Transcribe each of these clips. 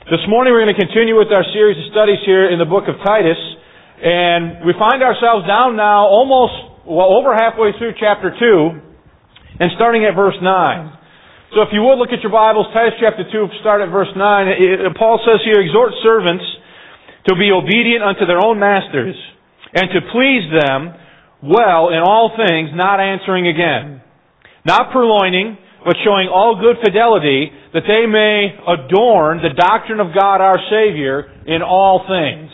This morning we're going to continue with our series of studies here in the book of Titus, and we find ourselves down now over halfway through chapter 2, and starting at verse 9. So if you would look at your Bibles, Titus chapter 2, start at verse 9. Paul says here, "Exhort servants to be obedient unto their own masters, and to please them well in all things, not answering again, not purloining, but showing all good fidelity, that they may adorn the doctrine of God our Savior in all things."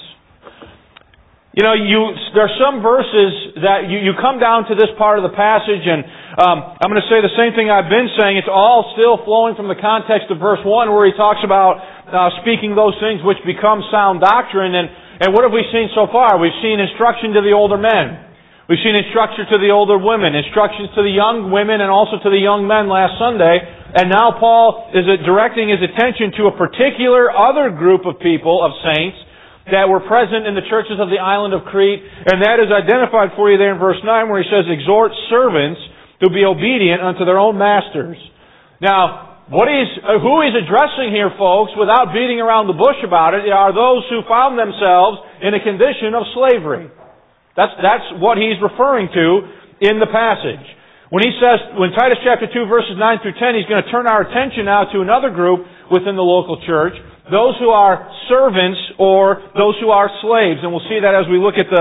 You know, there are some verses that you come down to this part of the passage, and I'm going to say the same thing I've been saying. It's all still flowing from the context of verse 1, where he talks about speaking those things which become sound doctrine. And what have we seen so far? We've seen instruction to the older men. We've seen instruction to the older women, instructions to the young women, and also to the young men last Sunday. And now Paul is directing his attention to a particular other group of people, of saints, that were present in the churches of the island of Crete. And that is identified for you there in verse 9, where he says, "Exhort servants to be obedient unto their own masters." Now, who he's addressing here, folks, without beating around the bush about it, are those who found themselves in a condition of slavery. That's what he's referring to in the passage. When he says, when Titus chapter 2 verses 9 through 10, he's going to turn our attention now to another group within the local church, those who are servants or those who are slaves. And we'll see that as we look at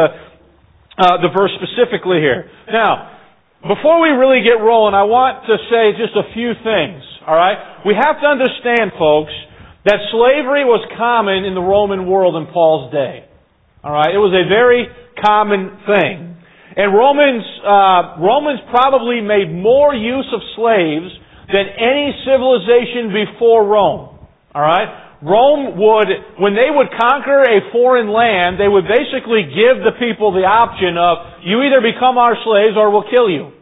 the verse specifically here. Now, before we really get rolling, I want to say just a few things. All right? We have to understand, folks, that slavery was common in the Roman world in Paul's day. All right? It was a very common thing. And Romans probably made more use of slaves than any civilization before Rome. All right? Rome would, when they would conquer a foreign land, they would basically give the people the option of, you either become our slaves or we'll kill you.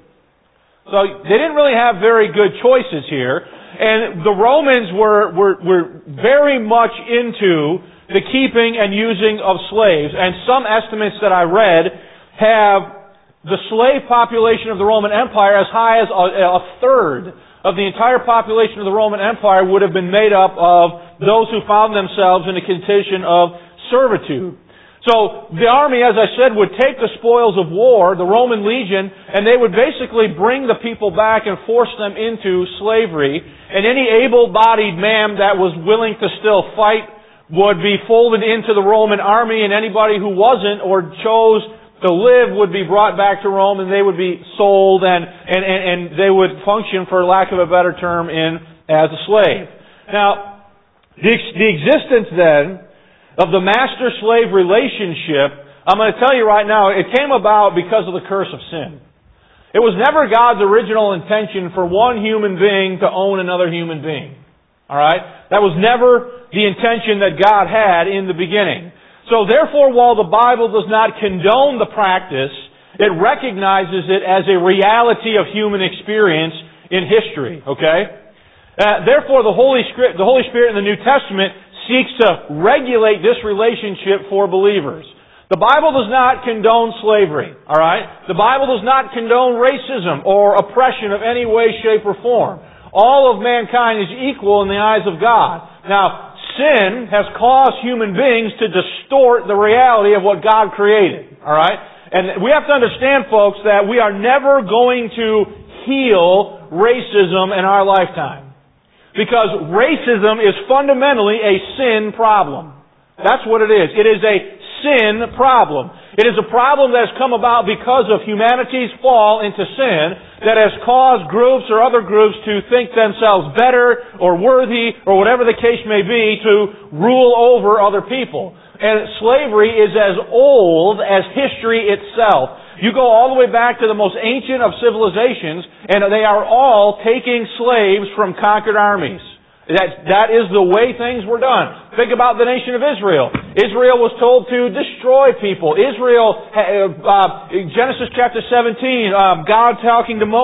So they didn't really have very good choices here. And the Romans were very much into the keeping and using of slaves. And some estimates that I read have the slave population of the Roman Empire as high as a third of the entire population of the Roman Empire would have been made up of those who found themselves in a condition of servitude. So the army, as I said, would take the spoils of war, the Roman legion, and they would basically bring the people back and force them into slavery. And any able-bodied man that was willing to still fight would be folded into the Roman army, and anybody who wasn't or chose to live would be brought back to Rome, and they would be sold, and they would function, for lack of a better term, as a slave. Now, the existence then of the master-slave relationship, I'm going to tell you right now, it came about because of the curse of sin. It was never God's original intention for one human being to own another human being. All right? That was never the intention that God had in the beginning. So therefore, while the Bible does not condone the practice, it recognizes it as a reality of human experience in history. Okay? Therefore, the Holy Spirit in the New Testament seeks to regulate this relationship for believers. The Bible does not condone slavery. All right? The Bible does not condone racism or oppression of any way, shape, or form. All of mankind is equal in the eyes of God. Now, sin has caused human beings to distort the reality of what God created. All right? And we have to understand, folks, that we are never going to heal racism in our lifetime. Because racism is fundamentally a sin problem. That's what it is. It is a sin problem. It is a problem that has come about because of humanity's fall into sin that has caused groups or other groups to think themselves better or worthy or whatever the case may be to rule over other people. And slavery is as old as history itself. You go all the way back to the most ancient of civilizations, and they are all taking slaves from conquered armies. That is the way things were done. Think about the nation of Israel. Israel was told to destroy people. Genesis chapter 17, God talking to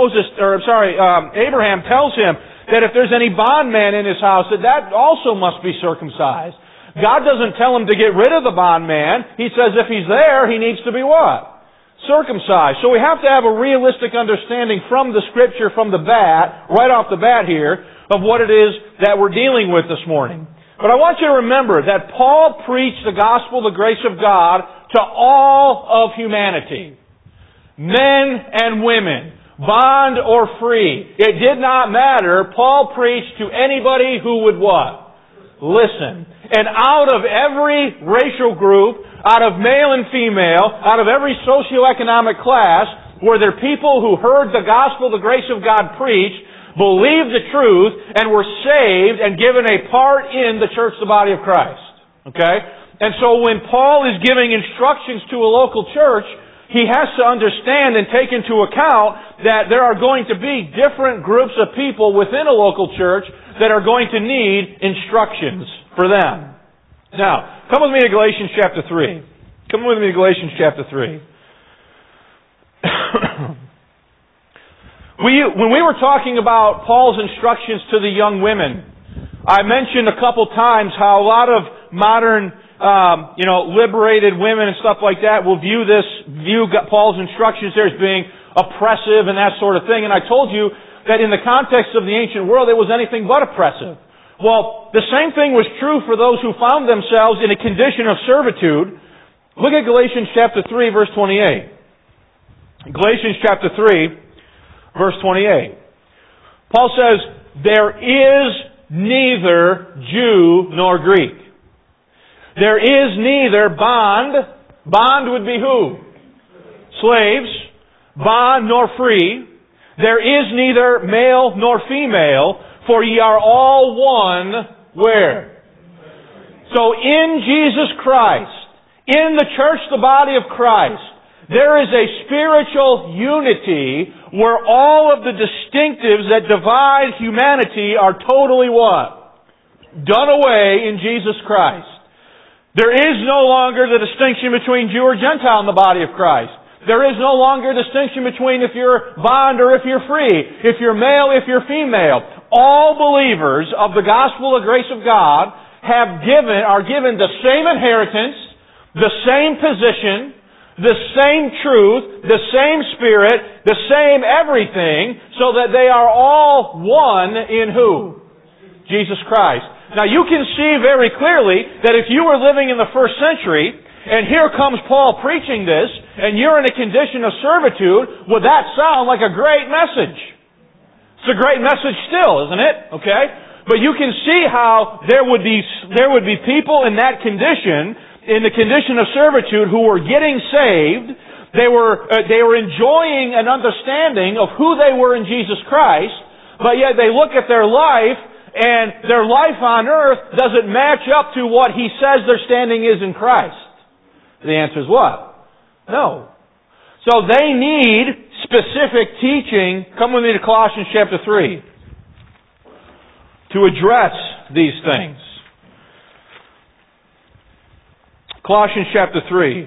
Abraham tells him that if there's any bondman in his house, that also must be circumcised. God doesn't tell him to get rid of the bondman. He says if he's there, he needs to be what? Circumcised. So we have to have a realistic understanding from the Scripture, right off the bat here, of what it is that we're dealing with this morning. But I want you to remember that Paul preached the gospel, the grace of God, to all of humanity. Men and women, bond or free. It did not matter. Paul preached to anybody who would what? Listen. And out of every racial group, out of male and female, out of every socioeconomic class, were there people who heard the gospel, the grace of God preached, believed the truth, and were saved and given a part in the church, the body of Christ. Okay? And so when Paul is giving instructions to a local church, he has to understand and take into account that there are going to be different groups of people within a local church that are going to need instructions for them. Now, come with me to Galatians chapter 3. Come with me to Galatians chapter 3. When we were talking about Paul's instructions to the young women, I mentioned a couple times how a lot of modern liberated women and stuff like that will view Paul's instructions there as being oppressive and that sort of thing. And I told you that in the context of the ancient world, it was anything but oppressive. Well, the same thing was true for those who found themselves in a condition of servitude. Look at Galatians chapter 3, verse 28. Galatians chapter 3, verse 28. Paul says, "There is neither Jew nor Greek. There is neither bond." Bond would be who? Slaves. Bond nor free. "There is neither male nor female, for ye are all one," where? So in Jesus Christ, in the church, the body of Christ, there is a spiritual unity where all of the distinctives that divide humanity are totally what? Done away in Jesus Christ. There is no longer the distinction between Jew or Gentile in the body of Christ. There is no longer a distinction between if you're bond or if you're free, if you're male, if you're female. All believers of the gospel of grace of God are given the same inheritance, the same position, the same truth, the same Spirit, the same everything, so that they are all one in who? Jesus Christ. Now you can see very clearly that if you were living in the first century, and here comes Paul preaching this, and you're in a condition of servitude, would that sound like a great message? It's a great message still, isn't it? Okay? But you can see how there would be people in that condition, in the condition of servitude, who were getting saved. They were enjoying an understanding of who they were in Jesus Christ, but yet they look at their life, and their life on earth doesn't match up to what he says their standing is in Christ. The answer is what? No. So they need specific teaching. Come with me to Colossians chapter 3 to address these things. Colossians chapter 3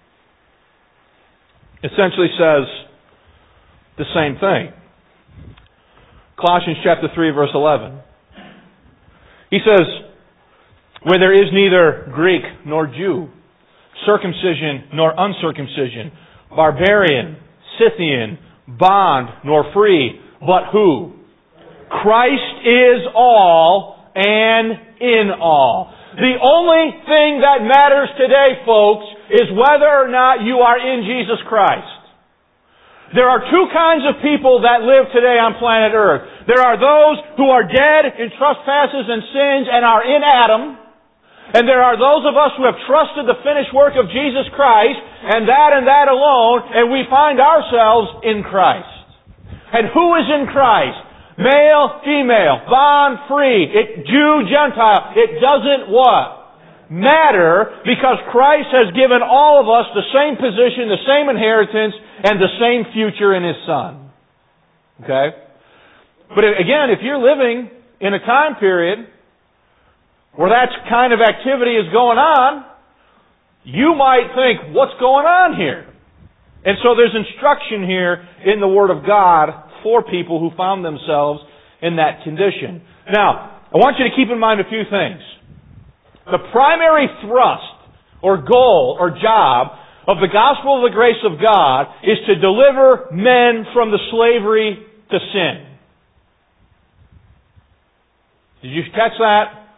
essentially says the same thing. Colossians chapter 3 verse 11. He says, "Where there is neither Greek nor Jew, circumcision nor uncircumcision, barbarian, Scythian, bond nor free, but who? Christ is all and in all." The only thing that matters today, folks, is whether or not you are in Jesus Christ. There are two kinds of people that live today on planet Earth. There are those who are dead in trespasses and sins and are in Adam. And there are those of us who have trusted the finished work of Jesus Christ, and that alone, and we find ourselves in Christ. And who is in Christ? Male, female, bond, free, Jew, Gentile. It doesn't what? Matter, because Christ has given all of us the same position, the same inheritance, and the same future in His Son. Okay? But again, if you're living in a time period where that kind of activity is going on, you might think, what's going on here? And so there's instruction here in the Word of God for people who found themselves in that condition. Now, I want you to keep in mind a few things. The primary thrust or goal or job of the gospel of the grace of God is to deliver men from the slavery to sin. Did you catch that?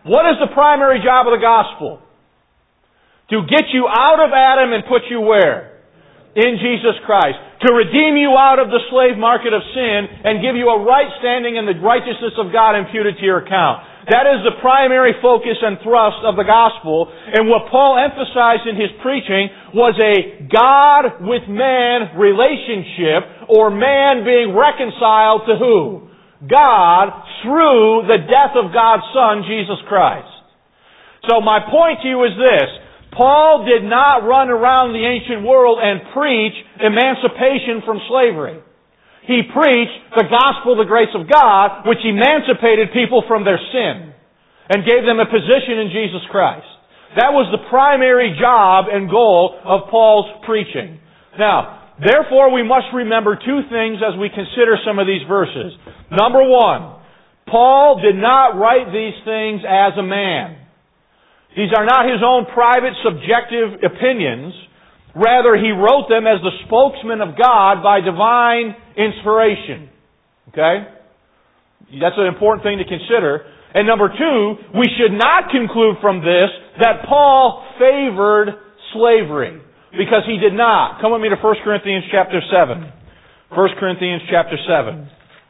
What is the primary job of the gospel? To get you out of Adam and put you where? In Jesus Christ. To redeem you out of the slave market of sin and give you a right standing in the righteousness of God imputed to your account. That is the primary focus and thrust of the gospel. And what Paul emphasized in his preaching was a God with man relationship, or man being reconciled to who? God, through the death of God's Son, Jesus Christ. So my point to you is this. Paul did not run around the ancient world and preach emancipation from slavery. He preached the gospel, the grace of God, which emancipated people from their sin and gave them a position in Jesus Christ. That was the primary job and goal of Paul's preaching. Now, therefore, we must remember two things as we consider some of these verses. Number one, Paul did not write these things as a man. These are not his own private, subjective opinions. Rather, he wrote them as the spokesman of God by divine inspiration. Okay? That's an important thing to consider. And number two, we should not conclude from this that Paul favored slavery. Because he did not. Come with me to 1 Corinthians chapter 7. 1 Corinthians chapter 7.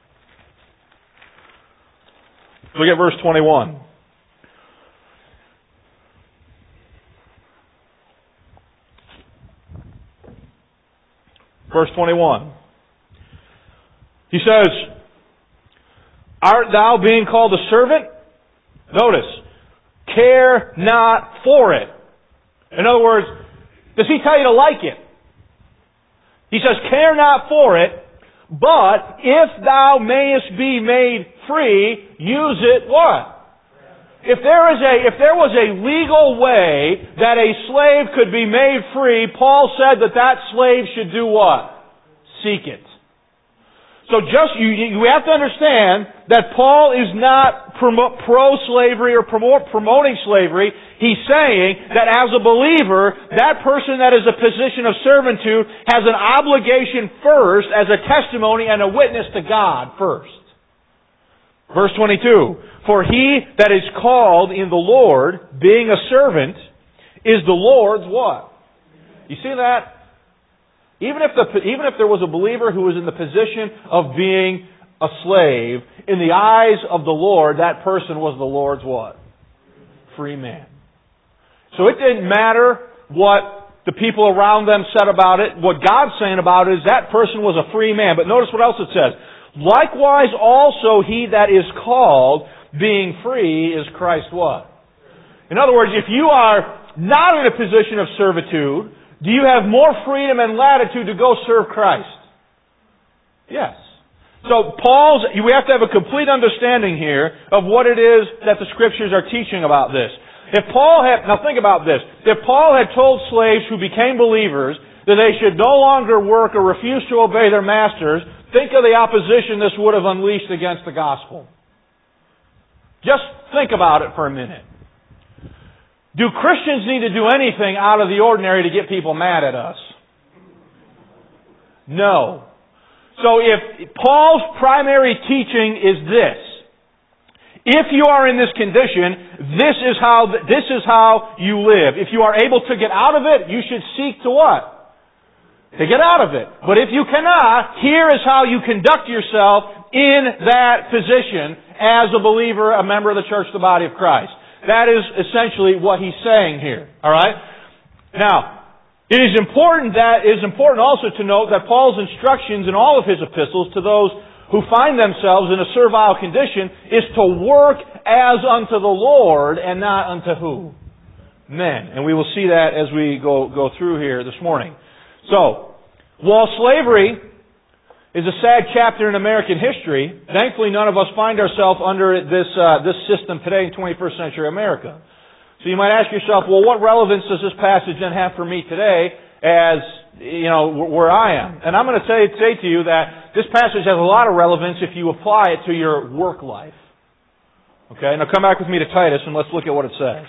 Look at verse 21. Verse 21. He says, art thou being called a servant? Notice, care not for it. In other words, does he tell you to like it? He says, care not for it, but if thou mayest be made free, use it what? If there was a legal way that a slave could be made free, Paul said that slave should do what? Seek it. So you have to understand that Paul is not pro-slavery or promoting slavery. He's saying that as a believer, that person that is a position of servitude has an obligation first as a testimony and a witness to God first. Verse 22, for he that is called in the Lord, being a servant, is the Lord's what? You see that? Even if there was a believer who was in the position of being a slave, in the eyes of the Lord, that person was the Lord's what? Free man. So it didn't matter what the people around them said about it. What God's saying about it is that person was a free man. But notice what else it says. Likewise also he that is called, being free, is Christ what? In other words, if you are not in a position of servitude, do you have more freedom and latitude to go serve Christ? Yes. So we have to have a complete understanding here of what it is that the Scriptures are teaching about this. Now think about this. If Paul had told slaves who became believers that they should no longer work or refuse to obey their masters, think of the opposition this would have unleashed against the gospel. Just think about it for a minute. Do Christians need to do anything out of the ordinary to get people mad at us? No. So if Paul's primary teaching is this, if you are in this condition, this is how you live. If you are able to get out of it, you should seek to what? To get out of it. But if you cannot, here is how you conduct yourself in that position as a believer, a member of the church, the body of Christ. That is essentially what he's saying here. Alright? Now, it is important also to note that Paul's instructions in all of his epistles to those who find themselves in a servile condition is to work as unto the Lord and not unto who? Men. And we will see that as we go through here this morning. So, while slavery is a sad chapter in American history, thankfully none of us find ourselves under this system today in 21st century America. So you might ask yourself, well, what relevance does this passage then have for me today as, where I am? And I'm going to say to you that this passage has a lot of relevance if you apply it to your work life. Okay, now come back with me to Titus and let's look at what it says.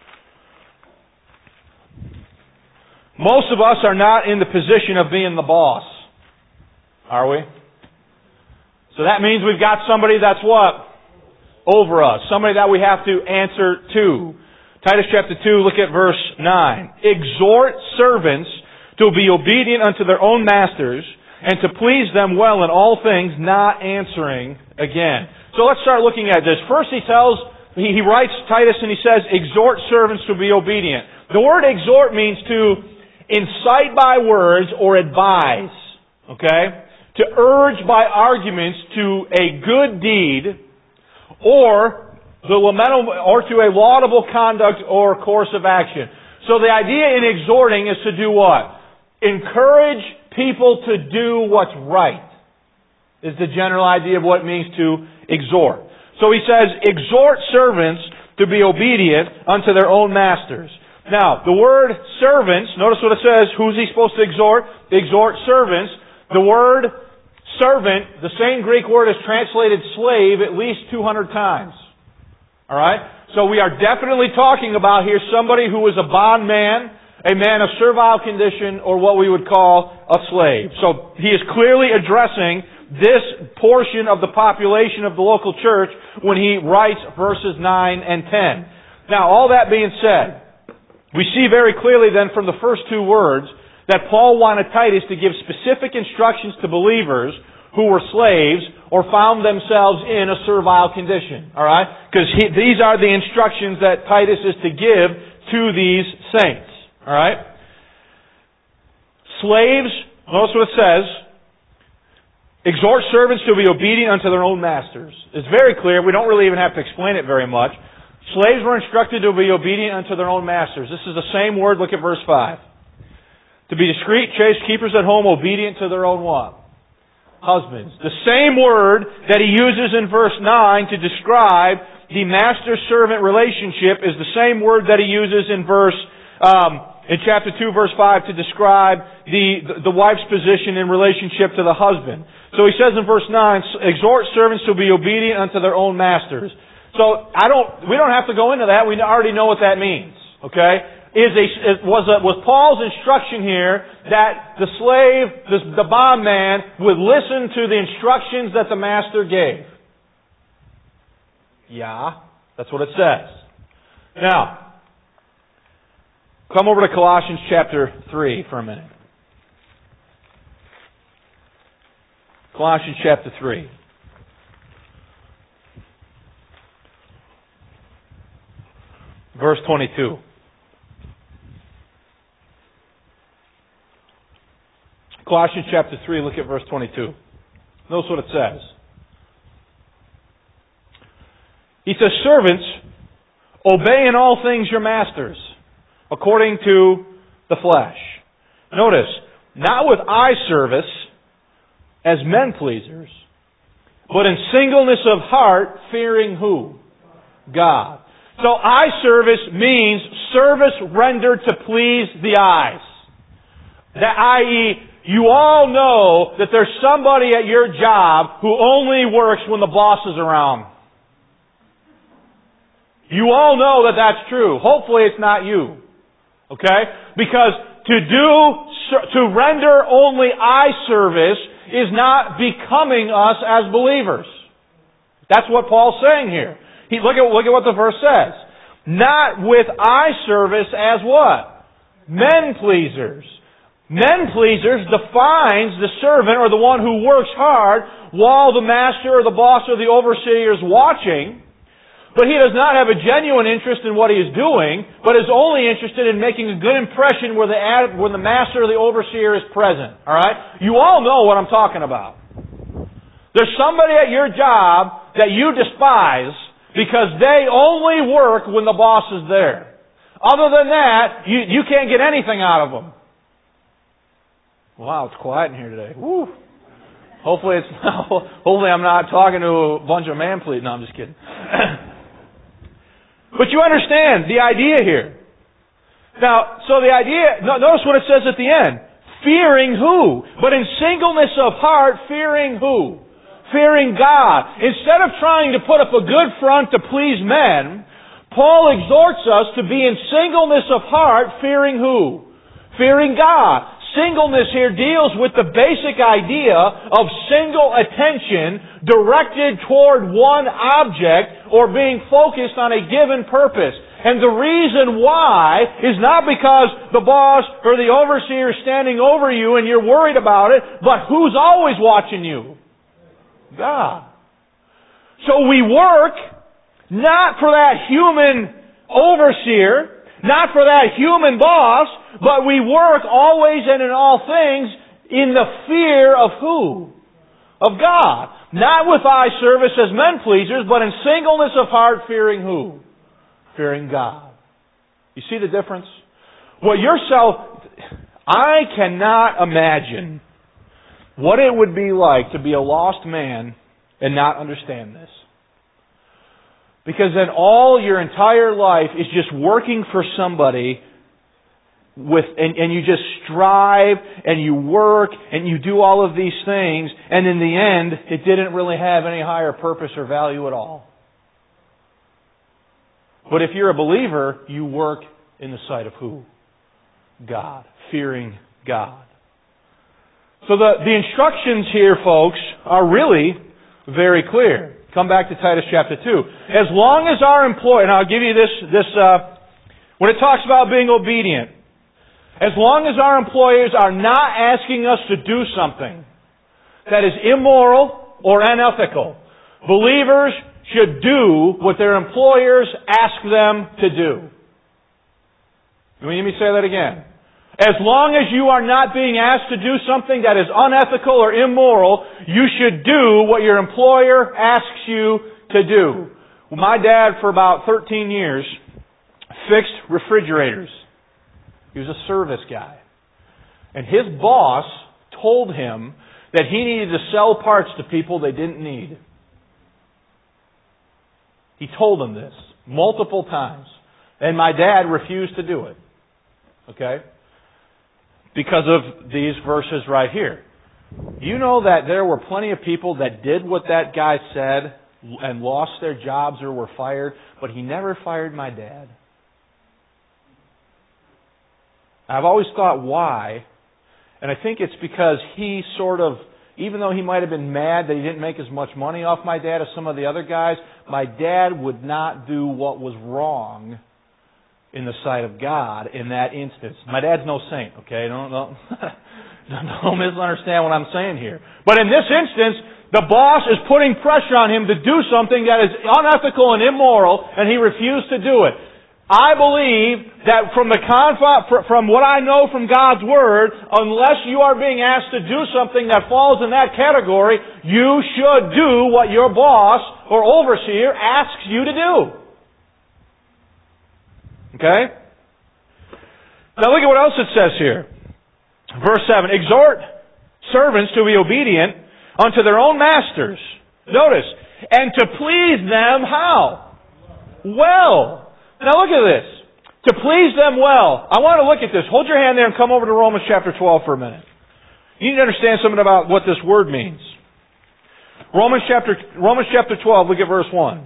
Most of us are not in the position of being the boss. Are we? So that means we've got somebody that's what? over us. Somebody that we have to answer to. Titus chapter 2, look at verse 9. Exhort servants to be obedient unto their own masters, and to please them well in all things, not answering again. So let's start looking at this. First he writes Titus and he says, exhort servants to be obedient. The word exhort means to incite by words or advise. Okay? To urge by arguments to a good deed or to a laudable conduct or course of action. So the idea in exhorting is to do what? Encourage people to do what's right. Is the general idea of what it means to exhort. So he says, exhort servants to be obedient unto their own masters. Now, the word servants, notice what it says, who's he supposed to exhort? Exhort servants. The word servant, the same Greek word is translated slave at least 200 times. Alright? So we are definitely talking about here somebody who is a bondman, a man of servile condition, or what we would call a slave. So he is clearly addressing this portion of the population of the local church when he writes verses 9 and 10. Now, all that being said, we see very clearly then from the first two words that Paul wanted Titus to give specific instructions to believers who were slaves or found themselves in a servile condition. Alright? Because these are the instructions that Titus is to give to these saints. Alright? Slaves, notice what it says, exhort servants to be obedient unto their own masters. It's very clear. We don't really even have to explain it very much. Slaves were instructed to be obedient unto their own masters. This is the same word. Look at verse 5. To be discreet, chaste, keepers at home, obedient to their own what? Husbands. The same word that he uses in verse 9 to describe the master-servant relationship is the same word that he uses in chapter 2, verse 5 to describe the wife's position in relationship to the husband. So he says in verse 9, exhort servants to be obedient unto their own masters. So we don't have to go into that. We already know what that means. Okay? Was Paul's instruction here that the slave, the bondman, would listen to the instructions that the master gave? Yeah, that's what it says. Now, come over to Colossians chapter 3 for a minute. Colossians chapter 3. Verse 22. Colossians chapter 3, look at verse 22. Notice what it says. He says, servants, obey in all things your masters, according to the flesh. Notice, not with eye service as men pleasers, but in singleness of heart, fearing who? God. So eye service means service rendered to please the eyes. That i.e., you all know that there's somebody at your job who only works when the boss is around. You all know that that's true. Hopefully it's not you. Okay? Because to render only eye service is not becoming us as believers. That's what Paul's saying here. Look at what the verse says. Not with eye service as what? Men pleasers. Men pleasers defines the servant or the one who works hard while the master or the boss or the overseer is watching, but he does not have a genuine interest in what he is doing, but is only interested in making a good impression when the master or the overseer is present. Alright? You all know what I'm talking about. There's somebody at your job that you despise because they only work when the boss is there. Other than that, you can't get anything out of them. Wow, it's quiet in here today. Woo. Hopefully I'm not talking to a bunch of man-pleasers. No, I'm just kidding. But you understand the idea here. Now, so the idea, notice what it says at the end. Fearing who? But in singleness of heart, fearing who? Fearing God. Instead of trying to put up a good front to please men, Paul exhorts us to be in singleness of heart, fearing who? Fearing God. Singleness here deals with the basic idea of single attention directed toward one object or being focused on a given purpose. And the reason why is not because the boss or the overseer is standing over you and you're worried about it, but who's always watching you? God. So we work not for that human overseer, not for that human boss, but we work always and in all things in the fear of who? Of God. Not with eye service as men pleasers, but in singleness of heart, fearing who? Fearing God. You see the difference? I cannot imagine what it would be like to be a lost man and not understand this. Because then all your entire life is just working for somebody and you just strive and you work and you do all of these things, and in the end it didn't really have any higher purpose or value at all. But if you're a believer, you work in the sight of who? God. Fearing God. So the instructions here, folks, are really very clear. Come back to Titus chapter 2. As long as our employer, and I'll give you this when it talks about being obedient, as long as our employers are not asking us to do something that is immoral or unethical, believers should do what their employers ask them to do. Let me say that again. As long as you are not being asked to do something that is unethical or immoral, you should do what your employer asks you to do. Well, my dad, for about 13 years, fixed refrigerators. He was a service guy. And his boss told him that he needed to sell parts to people they didn't need. He told them this multiple times. And my dad refused to do it. Okay? Because of these verses right here. You know that there were plenty of people that did what that guy said and lost their jobs or were fired, but he never fired my dad. I've always thought why, and I think it's because he sort of, even though he might have been mad that he didn't make as much money off my dad as some of the other guys, my dad would not do what was wrong in the sight of God in that instance. My dad's no saint, okay? Don't misunderstand what I'm saying here. But in this instance, the boss is putting pressure on him to do something that is unethical and immoral, and he refused to do it. I believe that from what I know from God's Word, unless you are being asked to do something that falls in that category, you should do what your boss or overseer asks you to do. Okay? Now look at what else it says here. Verse 7, exhort servants to be obedient unto their own masters. Notice, and to please them how? Well. Now look at this. To please them well. I want to look at this. Hold your hand there and come over to Romans chapter 12 for a minute. You need to understand something about what this word means. Romans chapter 12, look at verse 1.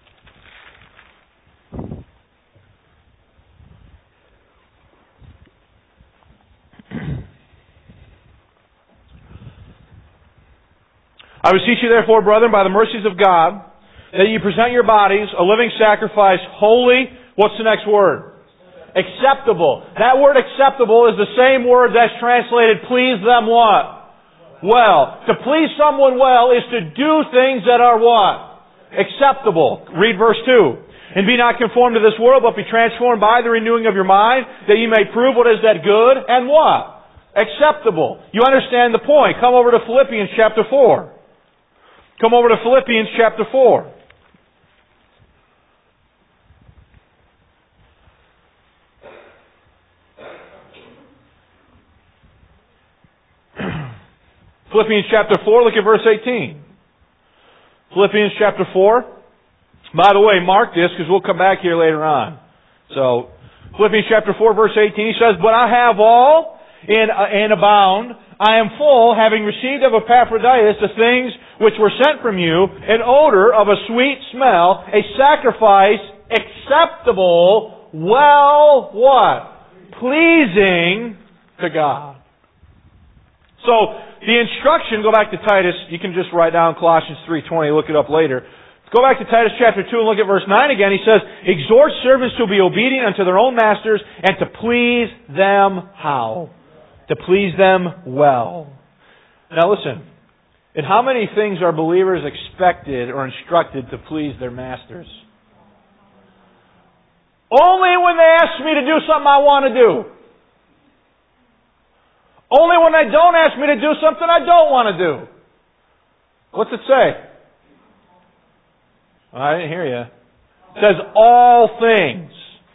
I beseech you therefore, brethren, by the mercies of God, that you present your bodies a living sacrifice, holy. What's the next word? Acceptable. That word acceptable is the same word that's translated please them what? Well. To please someone well is to do things that are what? Acceptable. Read verse 2. And be not conformed to this world, but be transformed by the renewing of your mind, that you may prove what is that good and what? Acceptable. You understand the point. Come over to Philippians chapter 4. Come over to Philippians chapter 4. Philippians chapter 4, look at verse 18. Philippians chapter 4. By the way, mark this because we'll come back here later on. So, Philippians chapter 4, verse 18, he says, but I have all and abound. I am full, having received of Epaphroditus the things which were sent from you, an odor of a sweet smell, a sacrifice acceptable, well, what? Pleasing to God. So, the instruction, go back to Titus, you can just write down Colossians 3:20, look it up later. Go back to Titus chapter 2 and look at verse 9 again. He says, exhort servants to be obedient unto their own masters and to please them how? To please them well. Now listen, in how many things are believers expected or instructed to please their masters? Only when they ask me to do something I want to do. Only when they don't ask me to do something I don't want to do. What's it say? I didn't hear you. It says all things.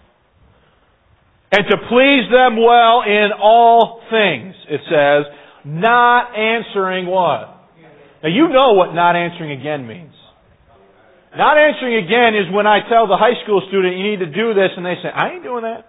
And to please them well in all things, it says, not answering what? Now you know what not answering again means. Not answering again is when I tell the high school student, you need to do this, and they say, I ain't doing that.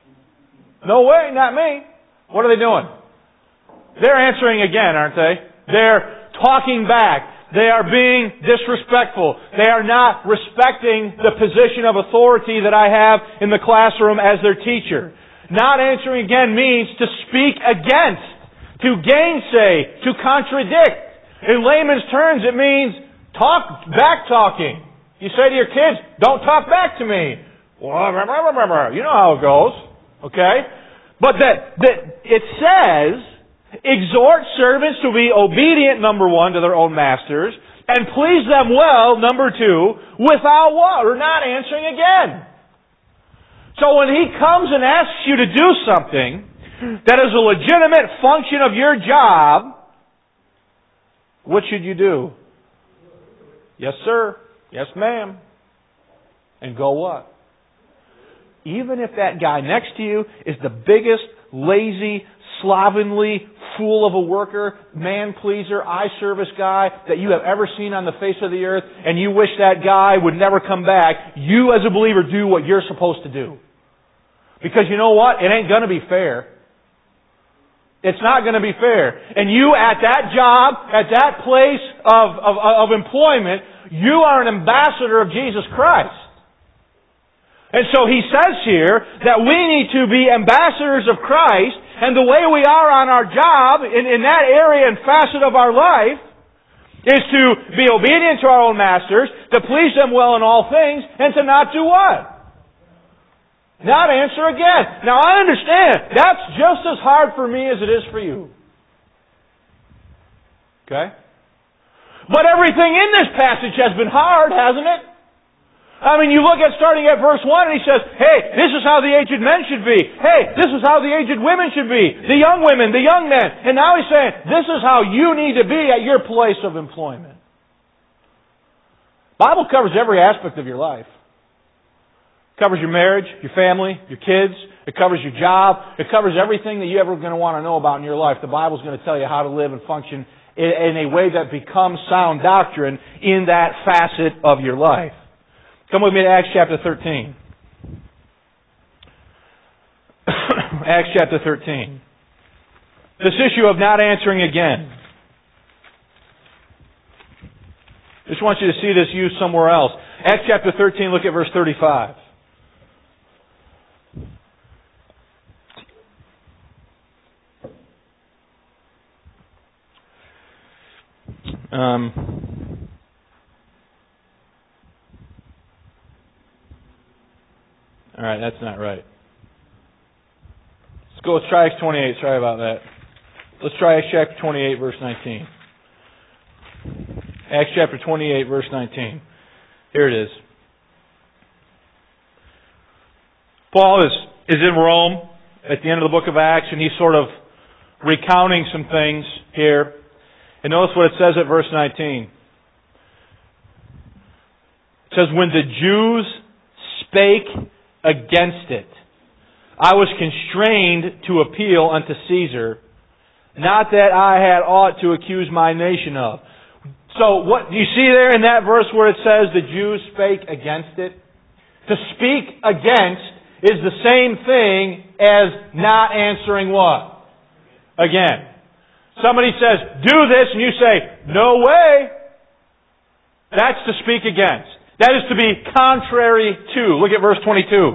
No way, not me. What are they doing? They're answering again, aren't they? They're talking back. They are being disrespectful. They are not respecting the position of authority that I have in the classroom as their teacher. Not answering again means to speak against, to gainsay, to contradict. In layman's terms, it means back-talking. You say to your kids, don't talk back to me. You know how it goes. Okay? But it says, exhort servants to be obedient, number one, to their own masters, and please them well, number two, without what? Or not answering again. So when he comes and asks you to do something that is a legitimate function of your job, what should you do? Yes, sir. Yes, ma'am. And go what? Even if that guy next to you is the biggest, lazy, slovenly fool of a worker, man-pleaser, eye-service guy that you have ever seen on the face of the earth, and you wish that guy would never come back, you as a believer do what you're supposed to do. Because you know what? It ain't going to be fair. It's not going to be fair. And you at that job, at that place of employment, you are an ambassador of Jesus Christ. And so he says here that we need to be ambassadors of Christ, and the way we are on our job in that area and facet of our life is to be obedient to our own masters, to please them well in all things, and to not do what? Not answer again. Now I understand, that's just as hard for me as it is for you. Okay? But everything in this passage has been hard, hasn't it? I mean, you look at starting at verse 1 and he says, hey, this is how the aged men should be. Hey, this is how the aged women should be. The young women, the young men. And now he's saying, this is how you need to be at your place of employment. The Bible covers every aspect of your life. It covers your marriage, your family, your kids. It covers your job. It covers everything that you're ever going to want to know about in your life. The Bible's going to tell you how to live and function in a way that becomes sound doctrine in that facet of your life. Come with me to Acts chapter 13. Acts chapter 13. This issue of not answering again. Just want you to see this used somewhere else. Acts chapter 13, look at verse 35. All right, that's not right. Let's try Acts 28. Sorry about that. Let's try Acts chapter 28, verse 19. Acts chapter 28, verse 19. Here it is. Paul is in Rome at the end of the book of Acts, and he's sort of recounting some things here. And notice what it says at verse 19. It says, when the Jews spake against it, I was constrained to appeal unto Caesar, not that I had aught to accuse my nation of. So what you see there in that verse where it says the Jews spake against it? To speak against is the same thing as not answering what? Again. Somebody says, do this, and you say, no way. That's to speak against. That is to be contrary to. Look at verse 22.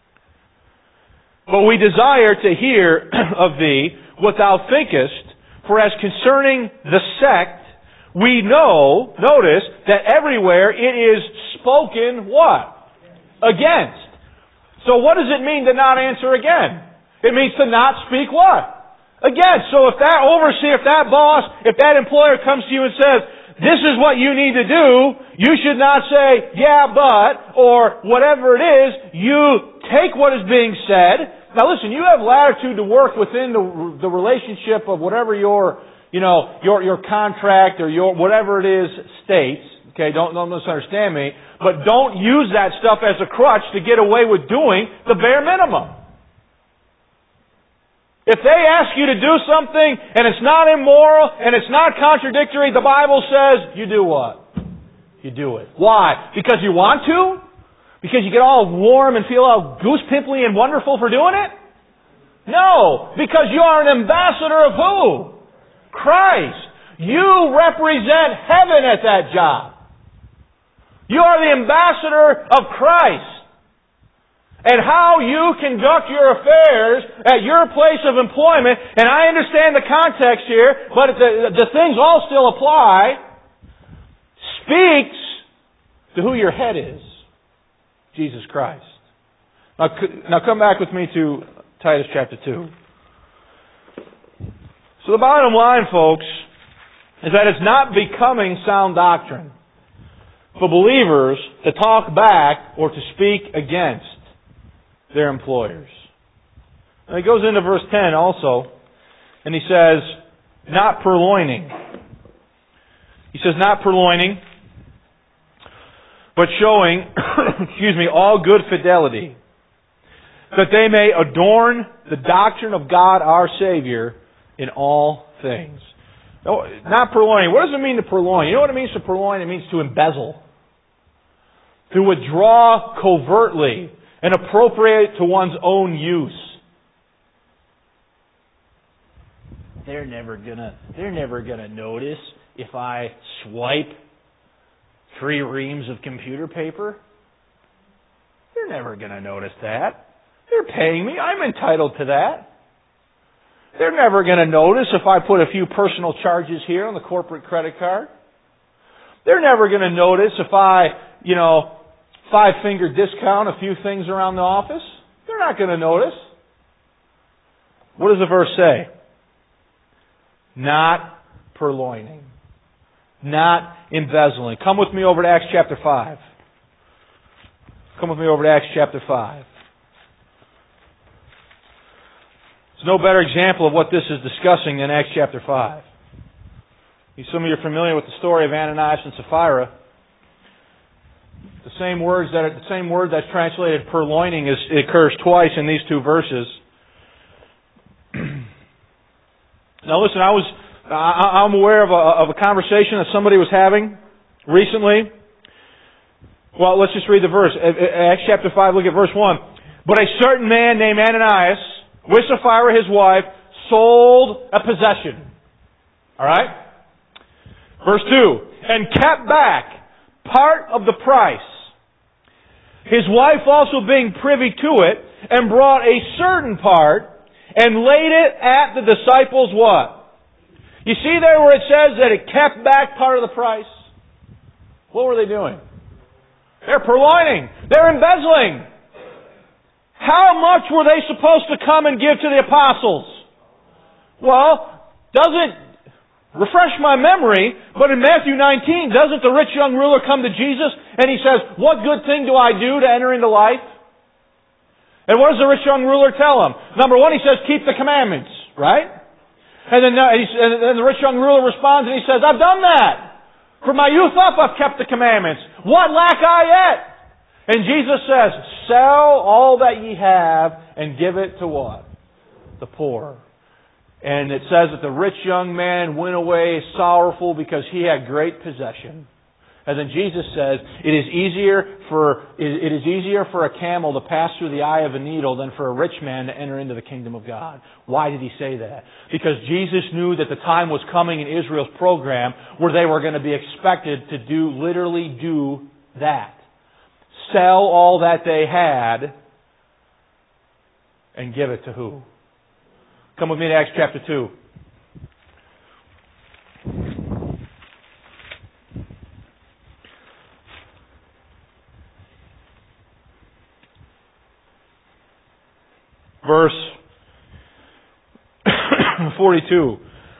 But we desire to hear of thee what thou thinkest, For as concerning the sect, we know, notice, that everywhere it is spoken what? Against. So what does it mean to not answer again? It means to not speak what? Against. So if that overseer, if that boss, if that employer comes to you and says, this is what you need to do, you should not say, yeah, but, or whatever it is. You take what is being said. Now listen, you have latitude to work within the relationship of whatever your contract or your whatever it is states. Okay, don't misunderstand me. But don't use that stuff as a crutch to get away with doing the bare minimum. If they ask you to do something and it's not immoral and it's not contradictory, the Bible says, you do what? You do it. Why? Because you want to? Because you get all warm and feel all goose pimply and wonderful for doing it? No. Because you are an ambassador of who? Christ. You represent heaven at that job. You are the ambassador of Christ. And how you conduct your affairs at your place of employment, and I understand the context here, but the things all still apply, speaks to who your head is, Jesus Christ. Now come back with me to Titus chapter 2. So the bottom line, folks, is that it's not becoming sound doctrine for believers to talk back or to speak against their employers. And he goes into verse 10 also, and he says, not purloining. He says, not purloining, but showing, all good fidelity, that they may adorn the doctrine of God our Savior in all things. Not purloining. What does it mean to purloin? You know what it means to purloin? It means to embezzle. To withdraw covertly and appropriate to one's own use. They're never gonna notice if I swipe 3 reams of computer paper. They're never gonna notice that. They're paying me. I'm entitled to that. They're never gonna notice if I put a few personal charges here on the corporate credit card. They're never gonna notice if I, 5-finger discount a few things around the office. They're not going to notice. What does the verse say? Not purloining. Not embezzling. Come with me over to Acts chapter 5. Come with me over to Acts chapter 5. There's no better example of what this is discussing than Acts chapter 5. Some of you are familiar with the story of Ananias and Sapphira. The same word that's translated purloining occurs twice in these 2 verses. Now listen, I'm aware of a conversation that somebody was having recently. Well, let's just read the verse. Acts chapter 5, look at verse 1. But a certain man named Ananias, with Sapphira his wife, sold a possession. Alright? Verse 2. And kept back part of the price. His wife also being privy to it, and brought a certain part, and laid it at the disciples' what? You see there where it says that it kept back part of the price? What were they doing? They're purloining. They're embezzling. How much were they supposed to come and give to the apostles? Well, refresh my memory, but in Matthew 19, doesn't the rich young ruler come to Jesus and he says, what good thing do I do to enter into life? And what does the rich young ruler tell him? Number 1, he says, keep the commandments, right? And then the rich young ruler responds and he says, I've done that. From my youth up I've kept the commandments. What lack I yet? And Jesus says, sell all that ye have and give it to what? The poor. And it says that the rich young man went away sorrowful because he had great possession. And then Jesus says, it is easier for a camel to pass through the eye of a needle than for a rich man to enter into the kingdom of God. Why did he say that? Because Jesus knew that the time was coming in Israel's program where they were going to be expected to literally do that. Sell all that they had and give it to who? Come with me to Acts chapter 2. verse 42.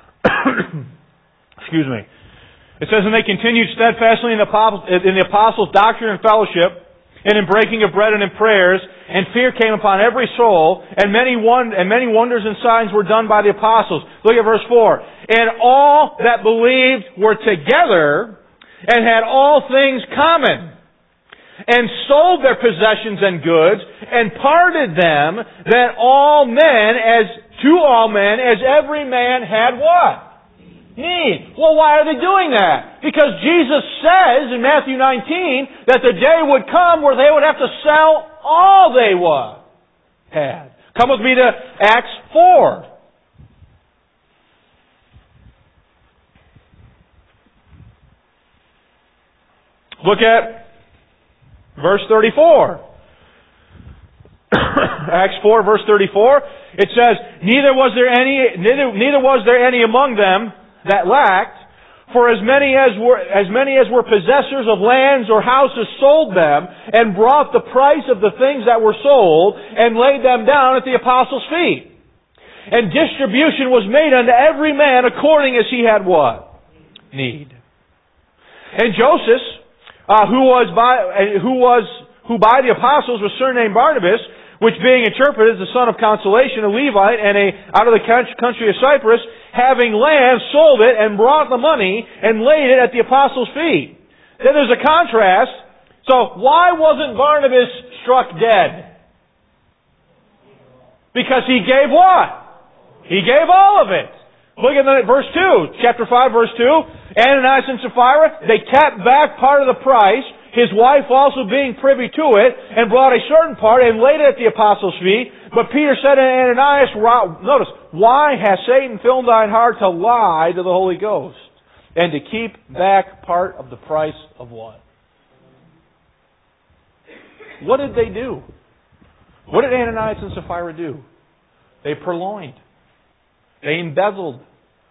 Excuse me. It says, "And they continued steadfastly in the apostles' doctrine and fellowship, and in breaking of bread and in prayers, and fear came upon every soul, and many wonders and signs were done by the apostles." Look at verse 4. "And all that believed were together, and had all things common, and sold their possessions and goods, and parted them, that all men, as every man had" what? Need. Well, why are they doing that? Because Jesus says in Matthew 19 that the day would come where they would have to sell all they had. Come with me to Acts 4. Look at verse 34. Acts 4, verse 34. It says, neither was there any among them that lacked, for as many as were possessors of lands or houses sold them, and brought the price of the things that were sold, and laid them down at the apostles' feet. And distribution was made unto every man according as he had what? Need. And Joseph, who by the apostles was surnamed Barnabas, which being interpreted as the son of consolation, a Levite, and out of the country of Cyprus, having land, sold it, and brought the money, and laid it at the apostles' feet. Then there's a contrast. So, why wasn't Barnabas struck dead? Because he gave what? He gave all of it. Look at verse 2, chapter 5, verse 2. Ananias and Sapphira, they kept back part of the price, his wife also being privy to it, and brought a certain part and laid it at the apostles' feet. But Peter said to Ananias, notice, why has Satan filled thine heart to lie to the Holy Ghost, and to keep back part of the price of what? What did they do? What did Ananias and Sapphira do? They purloined. They embezzled.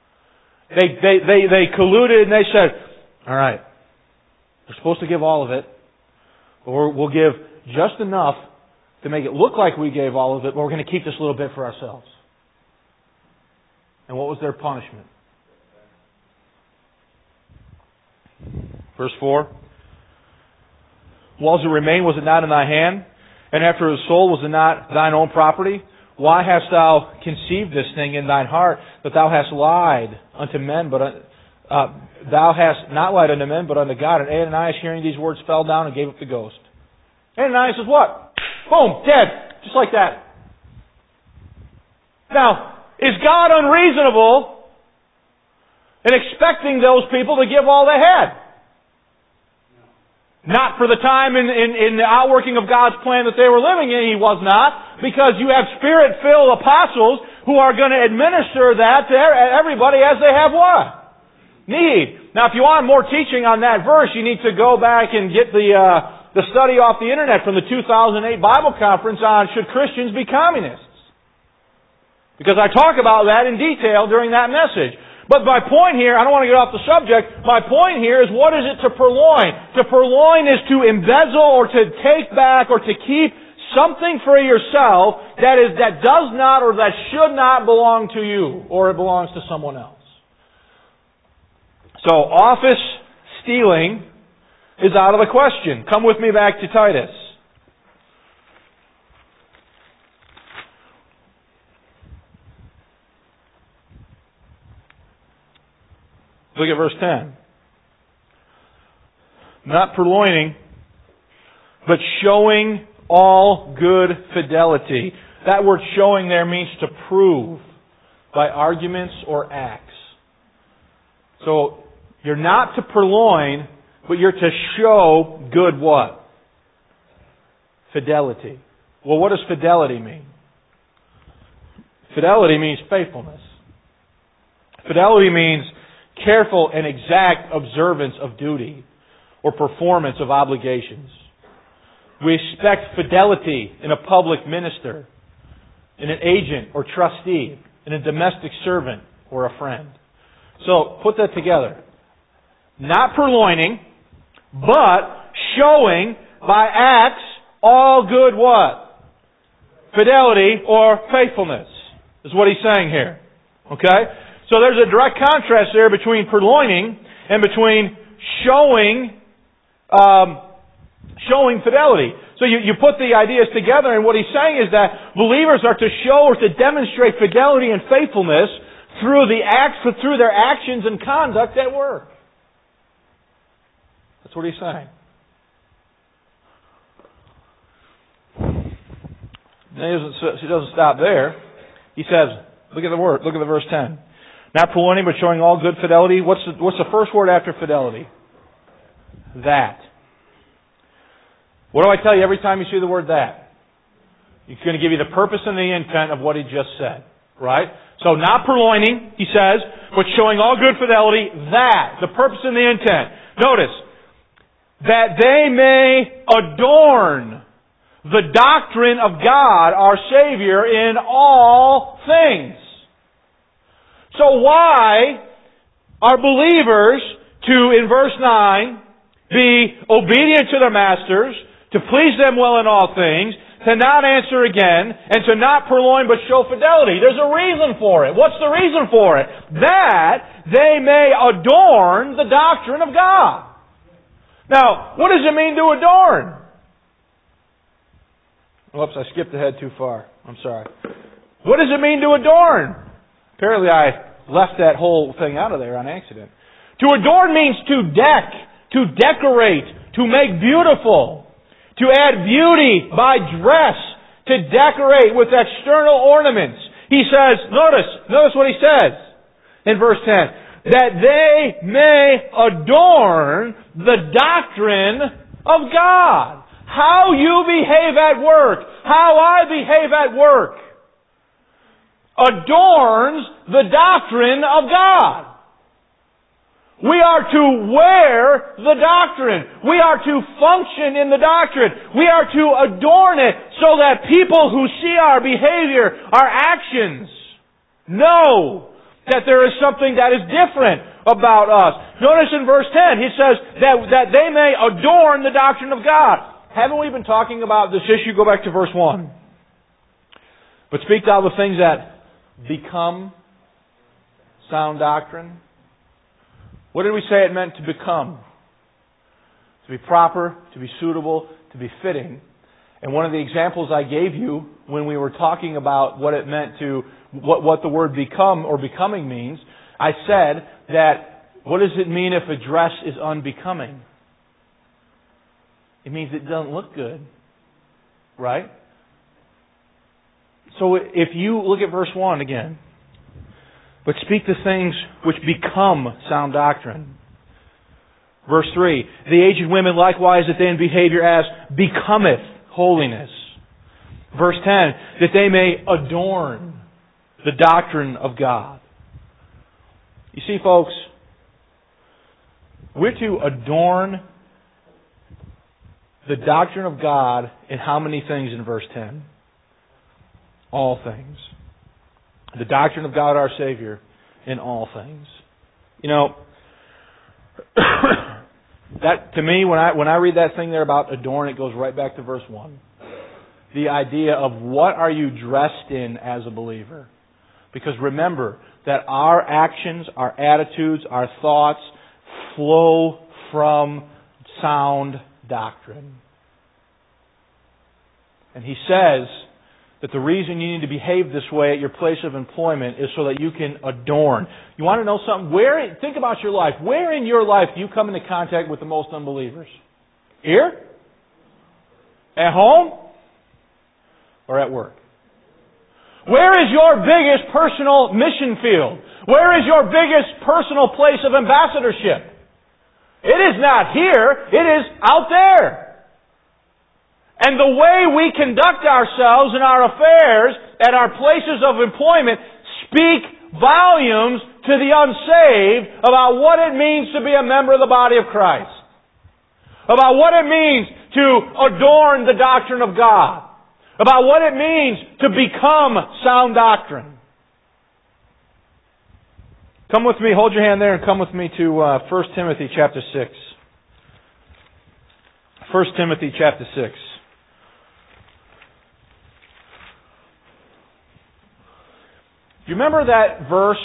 They colluded and they said, all right, we're supposed to give all of it, or we'll give just enough to make it look like we gave all of it, but we're going to keep this little bit for ourselves. And what was their punishment? Verse 4. Was it remain, was it not in thy hand? And after it was sold, was it not thine own property? Why hast thou conceived this thing in thine heart, that thou hast lied unto men, but thou hast not lied unto men, but unto God? And Ananias, hearing these words, fell down and gave up the ghost. Ananias says what? Boom, dead. Just like that. Now, is God unreasonable in expecting those people to give all they had? Not for the time in the outworking of God's plan that they were living in, He was not. Because you have Spirit-filled apostles who are going to administer that to everybody as they have what? Need. Now, if you want more teaching on that verse, you need to go back and get the study off the internet from the 2008 Bible Conference on Should Christians Be Communists? Because I talk about that in detail during that message. But my point here, I don't want to get off the subject, my point here is what is it to purloin? To purloin is to embezzle or to take back or to keep something for yourself that does not or that should not belong to you, or it belongs to someone else. So office stealing is out of the question. Come with me back to Titus. Look at verse 10. Not purloining, but showing all good fidelity. That word showing there means to prove by arguments or acts. So, you're not to purloin, but you're to show good what? Fidelity. Well, what does fidelity mean? Fidelity means faithfulness. Fidelity means careful and exact observance of duty or performance of obligations. We expect fidelity in a public minister, in an agent or trustee, in a domestic servant or a friend. So, put that together. Not purloining, but showing by acts all good what? fidelity or faithfulness, is what he's saying here. Okay? So there's a direct contrast there between purloining and between showing fidelity. So you put the ideas together, and what he's saying is that believers are to show or to demonstrate fidelity and faithfulness through their actions and conduct at work. That's what he's saying. He doesn't stop there. He says, look at the word. Look at the verse 10. Not purloining, but showing all good fidelity. What's the first word after fidelity? That. What do I tell you every time you see the word that? He's going to give you the purpose and the intent of what he just said. Right? So not purloining, he says, but showing all good fidelity, that. The purpose and the intent. Notice, that they may adorn the doctrine of God, our Savior, in all things. So why are believers to, in verse 9, be obedient to their masters, to please them well in all things, to not answer again, and to not purloin but show fidelity? There's a reason for it. What's the reason for it? That they may adorn the doctrine of God. Now, what does it mean to adorn? Whoops, I skipped ahead too far. I'm sorry. What does it mean to adorn? Apparently I left that whole thing out of there on accident. To adorn means to deck, to decorate, to make beautiful, to add beauty by dress, to decorate with external ornaments. He says, notice what he says in verse 10, that they may adorn the doctrine of God. How you behave at work, how I behave at work, adorns the doctrine of God. We are to wear the doctrine. We are to function in the doctrine. We are to adorn it so that people who see our behavior, our actions, know that there is something that is different about us. Notice in verse 10, he says that they may adorn the doctrine of God. Haven't we been talking about this issue? Go back to verse 1. But speak thou the things that become sound doctrine. What did we say it meant to become? To be proper, to be suitable, to be fitting. And one of the examples I gave you when we were talking about what it meant to, what the word become or becoming means, I said that what does it mean if a dress is unbecoming? It means it doesn't look good. Right? So if you look at verse 1 again, but speak the things which become sound doctrine. Verse 3, the aged women likewise that they in behavior as becometh holiness. Verse 10, that they may adorn the doctrine of God. You see, folks, we're to adorn the doctrine of God in how many things in verse 10? All things. The doctrine of God our Savior in all things. You know, that to me, when I read that thing there about adorn, it goes right back to verse 1. The idea of what are you dressed in as a believer? Because remember that our actions, our attitudes, our thoughts flow from sound doctrine. And he says that the reason you need to behave this way at your place of employment is so that you can adorn. You want to know something? Think about your life. Where in your life do you come into contact with the most unbelievers? Here? At home? Or at work? Where is your biggest personal mission field? Where is your biggest personal place of ambassadorship? It is not here. It is out there. And the way we conduct ourselves in our affairs at our places of employment speak volumes to the unsaved about what it means to be a member of the body of Christ. About what it means to adorn the doctrine of God. About what it means to become sound doctrine. Come with me, hold your hand there and come with me to 1 Timothy chapter 6. 1 Timothy chapter 6. you remember that verse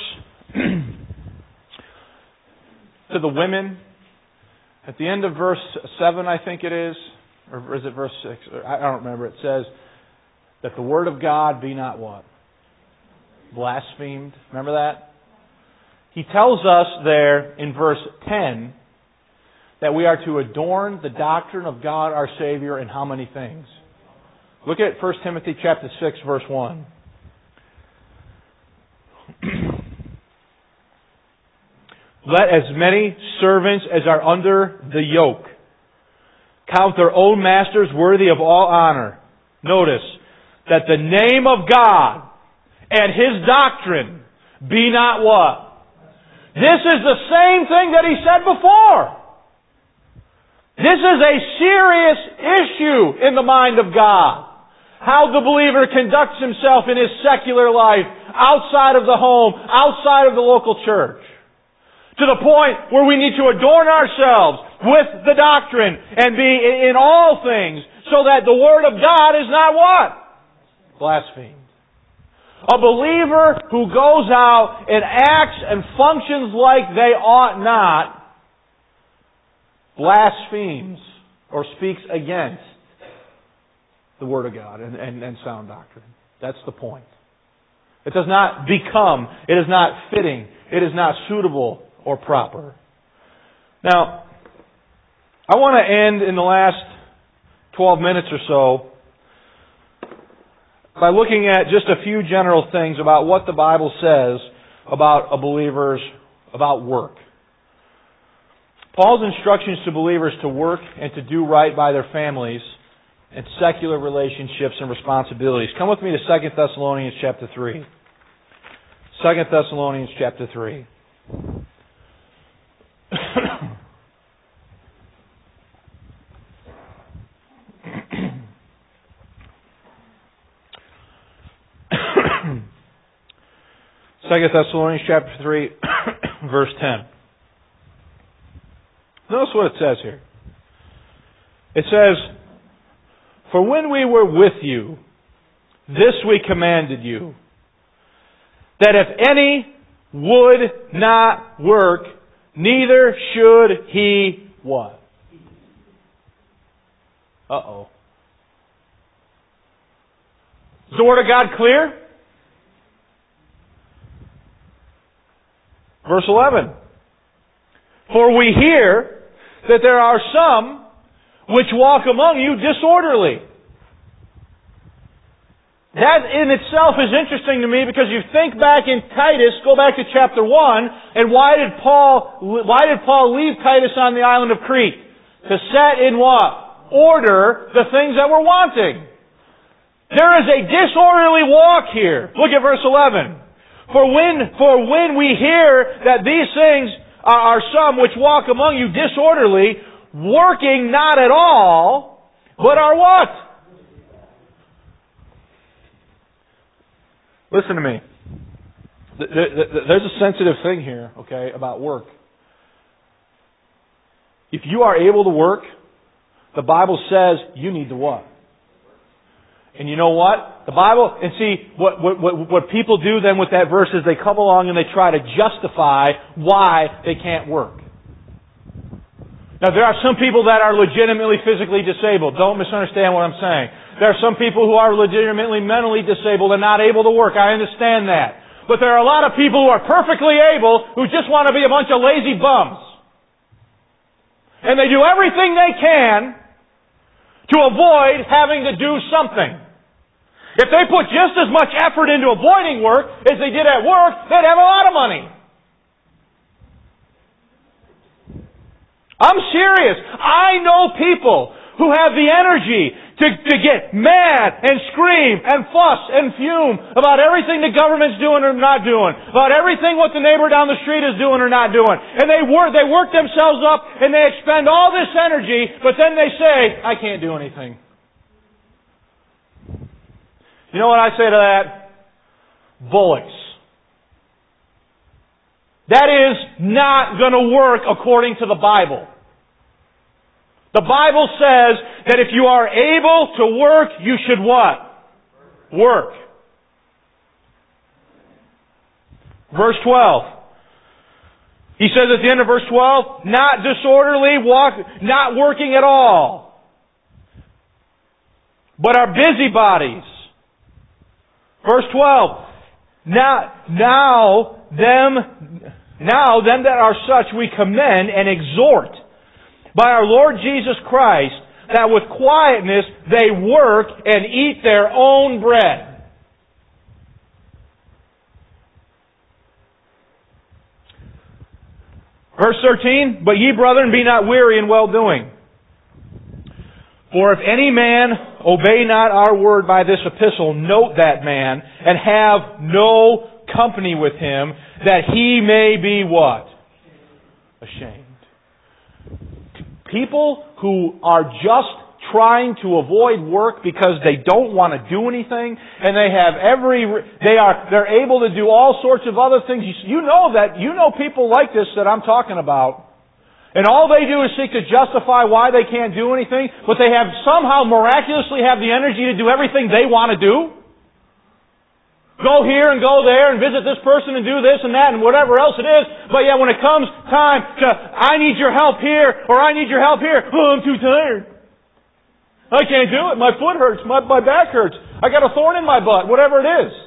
to the women? At the end of verse 7, I think it is. Or is it verse 6? I don't remember. It says that the Word of God be not what? Blasphemed. Remember that? He tells us there in verse 10 that we are to adorn the doctrine of God our Savior in how many things? Look at 1 Timothy chapter 6, verse 1. Let as many servants as are under the yoke count their own masters worthy of all honor. Notice that the name of God and His doctrine be not what? This is the same thing that He said before. This is a serious issue in the mind of God. How the believer conducts himself in his secular life, outside of the home, outside of the local church. To the point where we need to adorn ourselves with the doctrine and be in all things so that the Word of God is not what? Blasphemed. A believer who goes out and acts and functions like they ought not blasphemes or speaks against the Word of God and sound doctrine. That's the point. It does not become, it is not fitting, it is not suitable or proper. Now, I want to end in the last 12 minutes or so by looking at just a few general things about what the Bible says about about work. Paul's instructions to believers to work and to do right by their families and secular relationships and responsibilities. Come with me to 2 Thessalonians chapter 3. 2 Thessalonians chapter 3. Second Thessalonians chapter 3, verse 10. Notice what it says here. It says, "For when we were with you, this we commanded you, that if any would not work, neither should he" what? Uh-oh. Is the Word of God clear? Verse 11. "For we hear that there are some which walk among you disorderly." That in itself is interesting to me because you think back in Titus, go back to chapter 1, and why did Paul leave Titus on the island of Crete? To set in what? Order the things that were wanting. There is a disorderly walk here. Look at verse 11. For when we hear that these things are some which walk among you disorderly, working not at all, but are what? Listen to me. There's a sensitive thing here, okay, about work. If you are able to work, the Bible says you need to what? And you know what? The Bible, and see, what people do then with that verse is they come along and they try to justify why they can't work. Now, there are some people that are legitimately physically disabled. Don't misunderstand what I'm saying. There are some people who are legitimately mentally disabled and not able to work. I understand that. But there are a lot of people who are perfectly able who just want to be a bunch of lazy bums. And they do everything they can to avoid having to do something. If they put just as much effort into avoiding work as they did at work, they'd have a lot of money. I'm serious. I know people who have the energy to get mad and scream and fuss and fume about everything the government's doing or not doing, about everything what the neighbor down the street is doing or not doing. And they work themselves up and they expend all this energy, but then they say, "I can't do anything." You know what I say to that? Bullocks. That is not going to work according to the Bible. The Bible says that if you are able to work, you should what? Work. Verse 12. He says at the end of verse 12, not disorderly, not working at all, but are busybodies. Verse 12. Now them that are such we commend and exhort by our Lord Jesus Christ, that with quietness they work and eat their own bread. Verse 13, but ye brethren be not weary in well-doing. For if any man obey not our word by this epistle, note that man, and have no company with him, that he may be what? Ashamed. People who are just trying to avoid work because they don't want to do anything, and they're able to do all sorts of other things. You know people like this that I'm talking about. And all they do is seek to justify why they can't do anything, but they somehow miraculously have the energy to do everything they want to do. Go here and go there and visit this person and do this and that and whatever else it is. But yet when it comes time to, I need your help here or I need your help here, oh, I'm too tired. I can't do it. My foot hurts. My back hurts. I got a thorn in my butt. Whatever it is.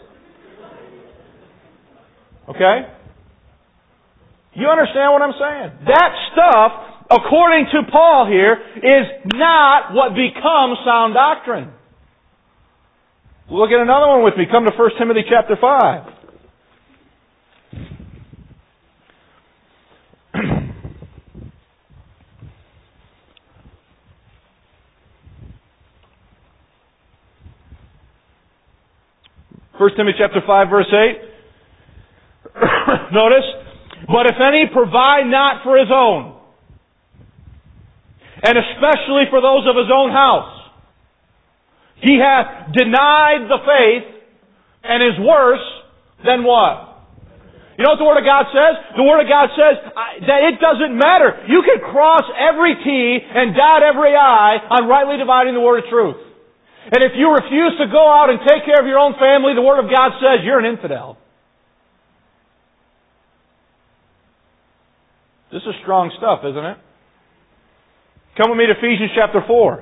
Okay? You understand what I'm saying? That stuff, according to Paul here, is not what becomes sound doctrine. Look at another one with me. Come to 1 Timothy chapter 5. First Timothy chapter 5, verse 8. Notice, but if any provide not for his own, and especially for those of his own house, he hath denied the faith, and is worse than what? You know what the Word of God says? The Word of God says that it doesn't matter. You can cross every T and dot every I on rightly dividing the Word of truth. And if you refuse to go out and take care of your own family, the Word of God says you're an infidel. This is strong stuff, isn't it? Come with me to Ephesians chapter 4.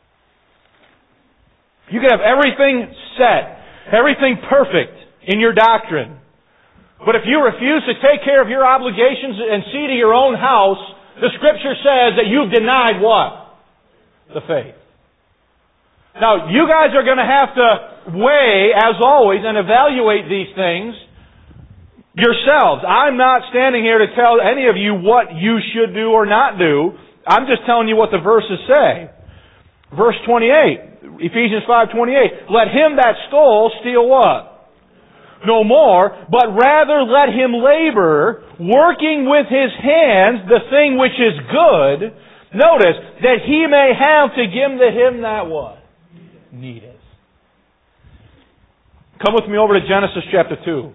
You can have everything set, everything perfect in your doctrine. But if you refuse to take care of your obligations and see to your own house, the Scripture says that you've denied what? The faith. Now, you guys are going to have to weigh, as always, and evaluate these things yourselves. I'm not standing here to tell any of you what you should do or not do. I'm just telling you what the verses say. Verse 28, Ephesians 5:28. Let him that stole steal what? No more, but rather let him labor, working with his hands the thing which is good. Notice, that he may have to give to him that what? Needeth. Come with me over to Genesis chapter 2.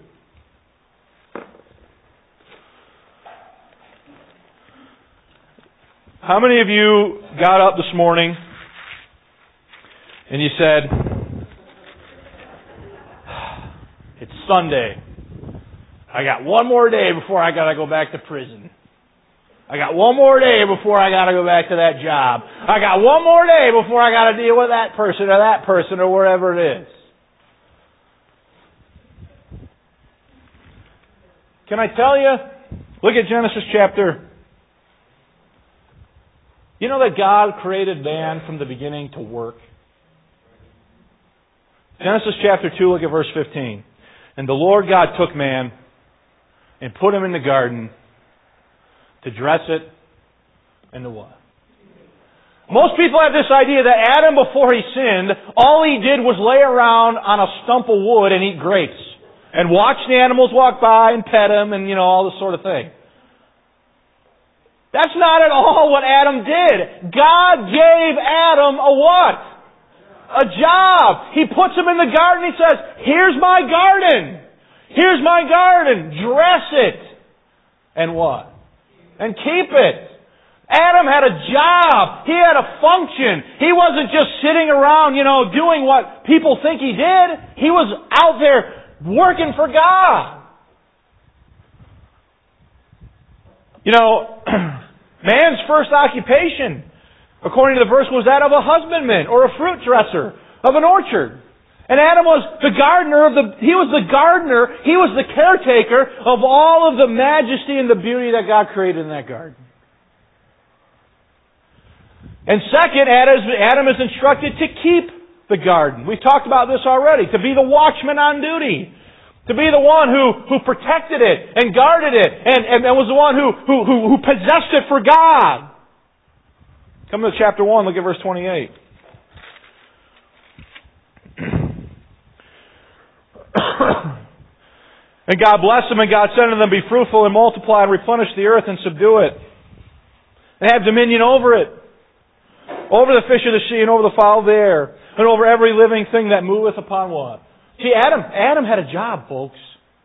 How many of you got up this morning and you said, it's Sunday. I got one more day before I got to go back to prison. I got one more day before I got to go back to that job. I got one more day before I got to deal with that person or wherever it is. Can I tell you? Look at Genesis chapter. You know that God created man from the beginning to work? Genesis chapter 2, look at verse 15. And the Lord God took man and put him in the garden to dress it and to what? Most people have this idea that Adam, before he sinned, all he did was lay around on a stump of wood and eat grapes. And watch the animals walk by and pet them and, all this sort of thing. That's not at all what Adam did. God gave Adam a what? A job. He puts him in the garden. He says, here's my garden. Here's my garden. Dress it. And what? And keep it. Adam had a job. He had a function. He wasn't just sitting around, doing what people think he did. He was out there working for God. You know, man's first occupation, according to the verse, was that of a husbandman or a fruit dresser of an orchard. And Adam was the gardener he was the caretaker of all of the majesty and the beauty that God created in that garden. And second, Adam is instructed to keep the garden. We've talked about this already. To be the watchman on duty. To be the one who protected it and guarded it and was the one who possessed it for God. Come to chapter 1, look at verse 28. And God blessed them, and God said unto them, Be fruitful and multiply and replenish the earth and subdue it. And have dominion over it. Over the fish of the sea and over the fowl of the air. And over every living thing that moveth upon what? See, Adam had a job, folks.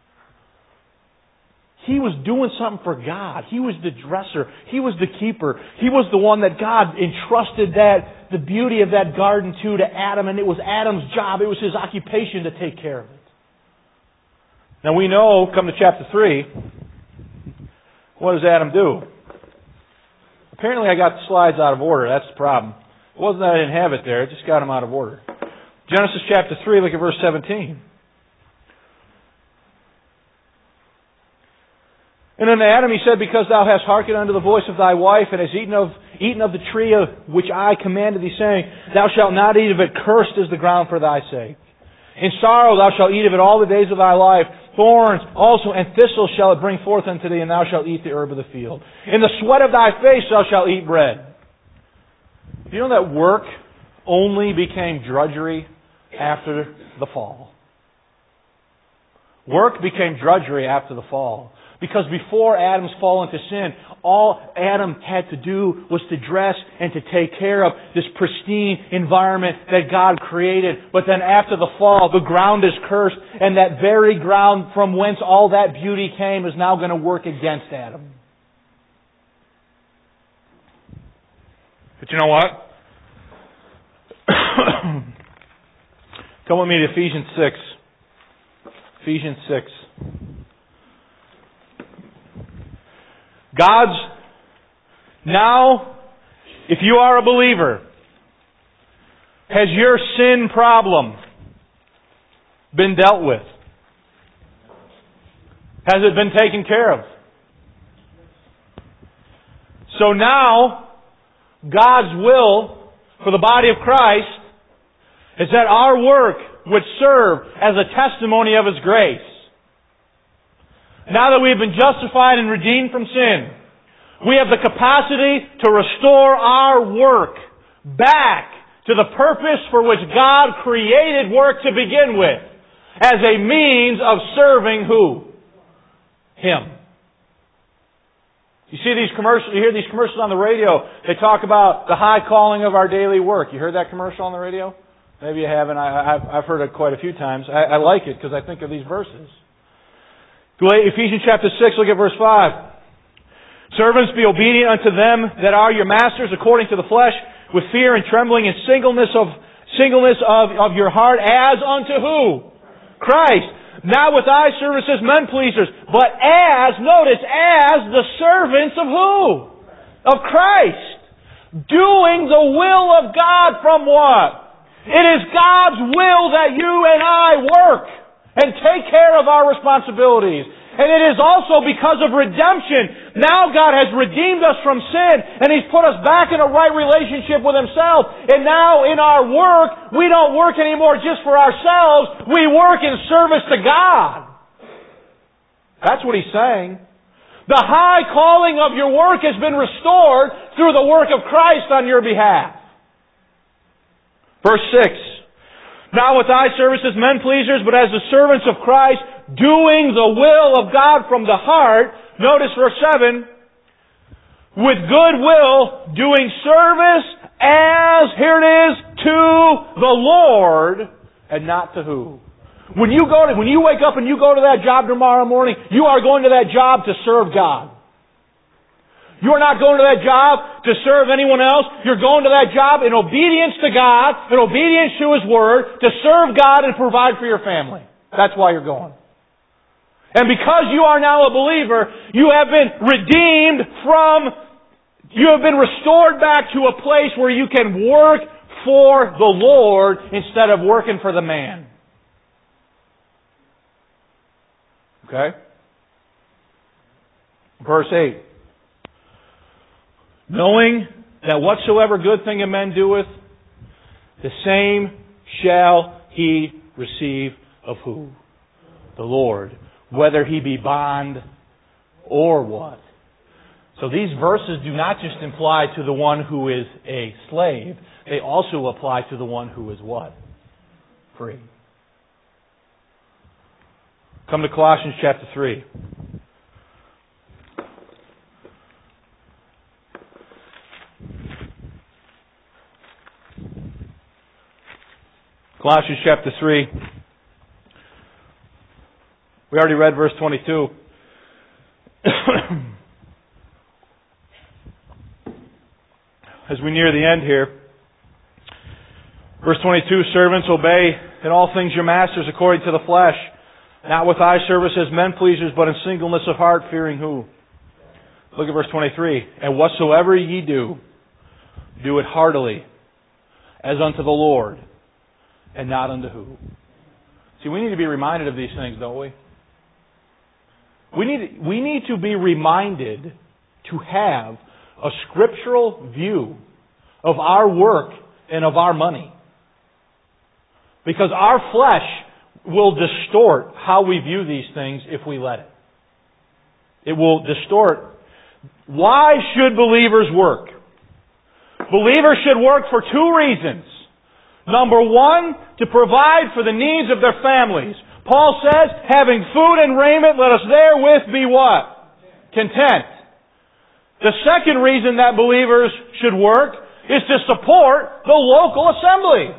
He was doing something for God. He was the dresser. He was the keeper. He was the one that God entrusted the beauty of that garden to Adam, and it was Adam's job. It was his occupation to take care of it. Now we know, come to chapter 3, what does Adam do? Apparently I got the slides out of order. That's the problem. It wasn't that I didn't have it there. I just got them out of order. Genesis chapter 3, look at verse 17. And unto Adam he said, Because thou hast hearkened unto the voice of thy wife, and hast eaten of the tree of which I commanded thee, saying, Thou shalt not eat of it, cursed is the ground for thy sake. In sorrow thou shalt eat of it all the days of thy life. Thorns also and thistles shall it bring forth unto thee, and thou shalt eat the herb of the field. In the sweat of thy face thou shalt eat bread. Do you know that work only became drudgery after the fall? Work became drudgery after the fall. Because before Adam's fall into sin, all Adam had to do was to dress and to take care of this pristine environment that God created. But then after the fall, the ground is cursed, and that very ground from whence all that beauty came is now going to work against Adam. But you know what? Come with me to Ephesians 6. Ephesians 6. Now, if you are a believer, has your sin problem been dealt with? Has it been taken care of? So now, God's will for the body of Christ is that our work would serve as a testimony of His grace. Now that we have been justified and redeemed from sin, we have the capacity to restore our work back to the purpose for which God created work to begin with, as a means of serving who? Him. You see these commercials, you hear these commercials on the radio, they talk about the high calling of our daily work. You heard that commercial on the radio? Maybe you haven't. I've heard it quite a few times. I like it because I think of these verses. Ephesians chapter 6, look at verse 5. Servants, be obedient unto them that are your masters according to the flesh, with fear and trembling and singleness of your heart, as unto who? Christ. Not with eye service as men pleasers, but as the servants of who? Of Christ. Doing the will of God from what? It is God's will that you and I work and take care of our responsibilities. And it is also because of redemption. Now God has redeemed us from sin, and He's put us back in a right relationship with Himself. And now in our work, we don't work anymore just for ourselves. We work in service to God. That's what He's saying. The high calling of your work has been restored through the work of Christ on your behalf. Verse 6. Not with eye service as men pleasers, but as the servants of Christ, doing the will of God from the heart. Notice verse 7. With good will, doing service as, here it is, to the Lord, and not to who? When you wake up and you go to that job tomorrow morning, you are going to that job to serve God. You are not going to that job to serve anyone else. You're going to that job in obedience to God, in obedience to His Word, to serve God and provide for your family. That's why you're going. And because you are now a believer, you have been redeemed you have been restored back to a place where you can work for the Lord instead of working for the man. Okay? Verse 8. Knowing that whatsoever good thing a man doeth, the same shall he receive of who? The Lord. Whether he be bond or what. So these verses do not just apply to the one who is a slave. They also apply to the one who is what? Free. Come to Colossians chapter 3. Colossians chapter 3. We already read verse 22. As we near the end here, verse 22, servants, obey in all things your masters according to the flesh, not with eye service as men pleasers, but in singleness of heart, fearing who? Look at verse 23. And whatsoever ye do, do it heartily, as unto the Lord, and not unto who? See, we need to be reminded of these things, don't we? We need to be reminded to have a scriptural view of our work and of our money. Because our flesh will distort how we view these things if we let it. It will distort. Why should believers work? Believers should work for two reasons. Number one, to provide for the needs of their families. Paul says, having food and raiment, let us therewith be what? Content. The second reason that believers should work is to support the local assembly.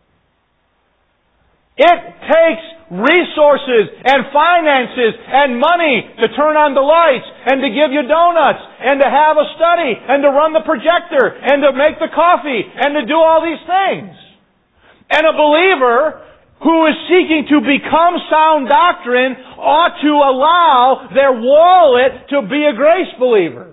It takes resources and finances and money to turn on the lights and to give you donuts and to have a study and to run the projector and to make the coffee and to do all these things. And a believer who is seeking to become sound doctrine ought to allow their wallet to be a grace believer.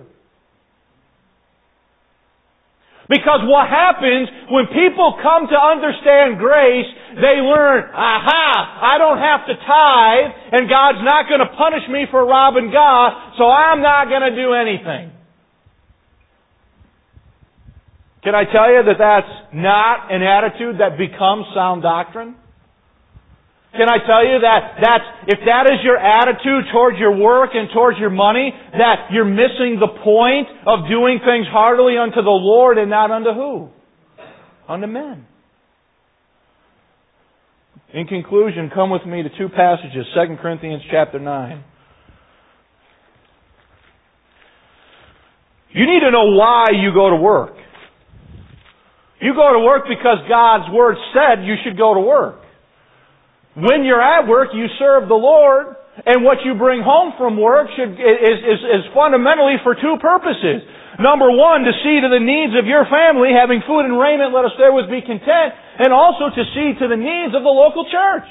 Because what happens when people come to understand grace, they learn, aha, I don't have to tithe, and God's not going to punish me for robbing God, so I'm not going to do anything. Can I tell you that that's not an attitude that becomes sound doctrine? Can I tell you if that is your attitude towards your work and towards your money, that you're missing the point of doing things heartily unto the Lord and not unto who? Unto men. In conclusion, come with me to two passages, 2 Corinthians chapter 9. You need to know why you go to work. You go to work because God's Word said you should go to work. When you're at work, you serve the Lord, and what you bring home from work is fundamentally for two purposes. Number one, to see to the needs of your family, having food and raiment, let us therewith be content, and also to see to the needs of the local church.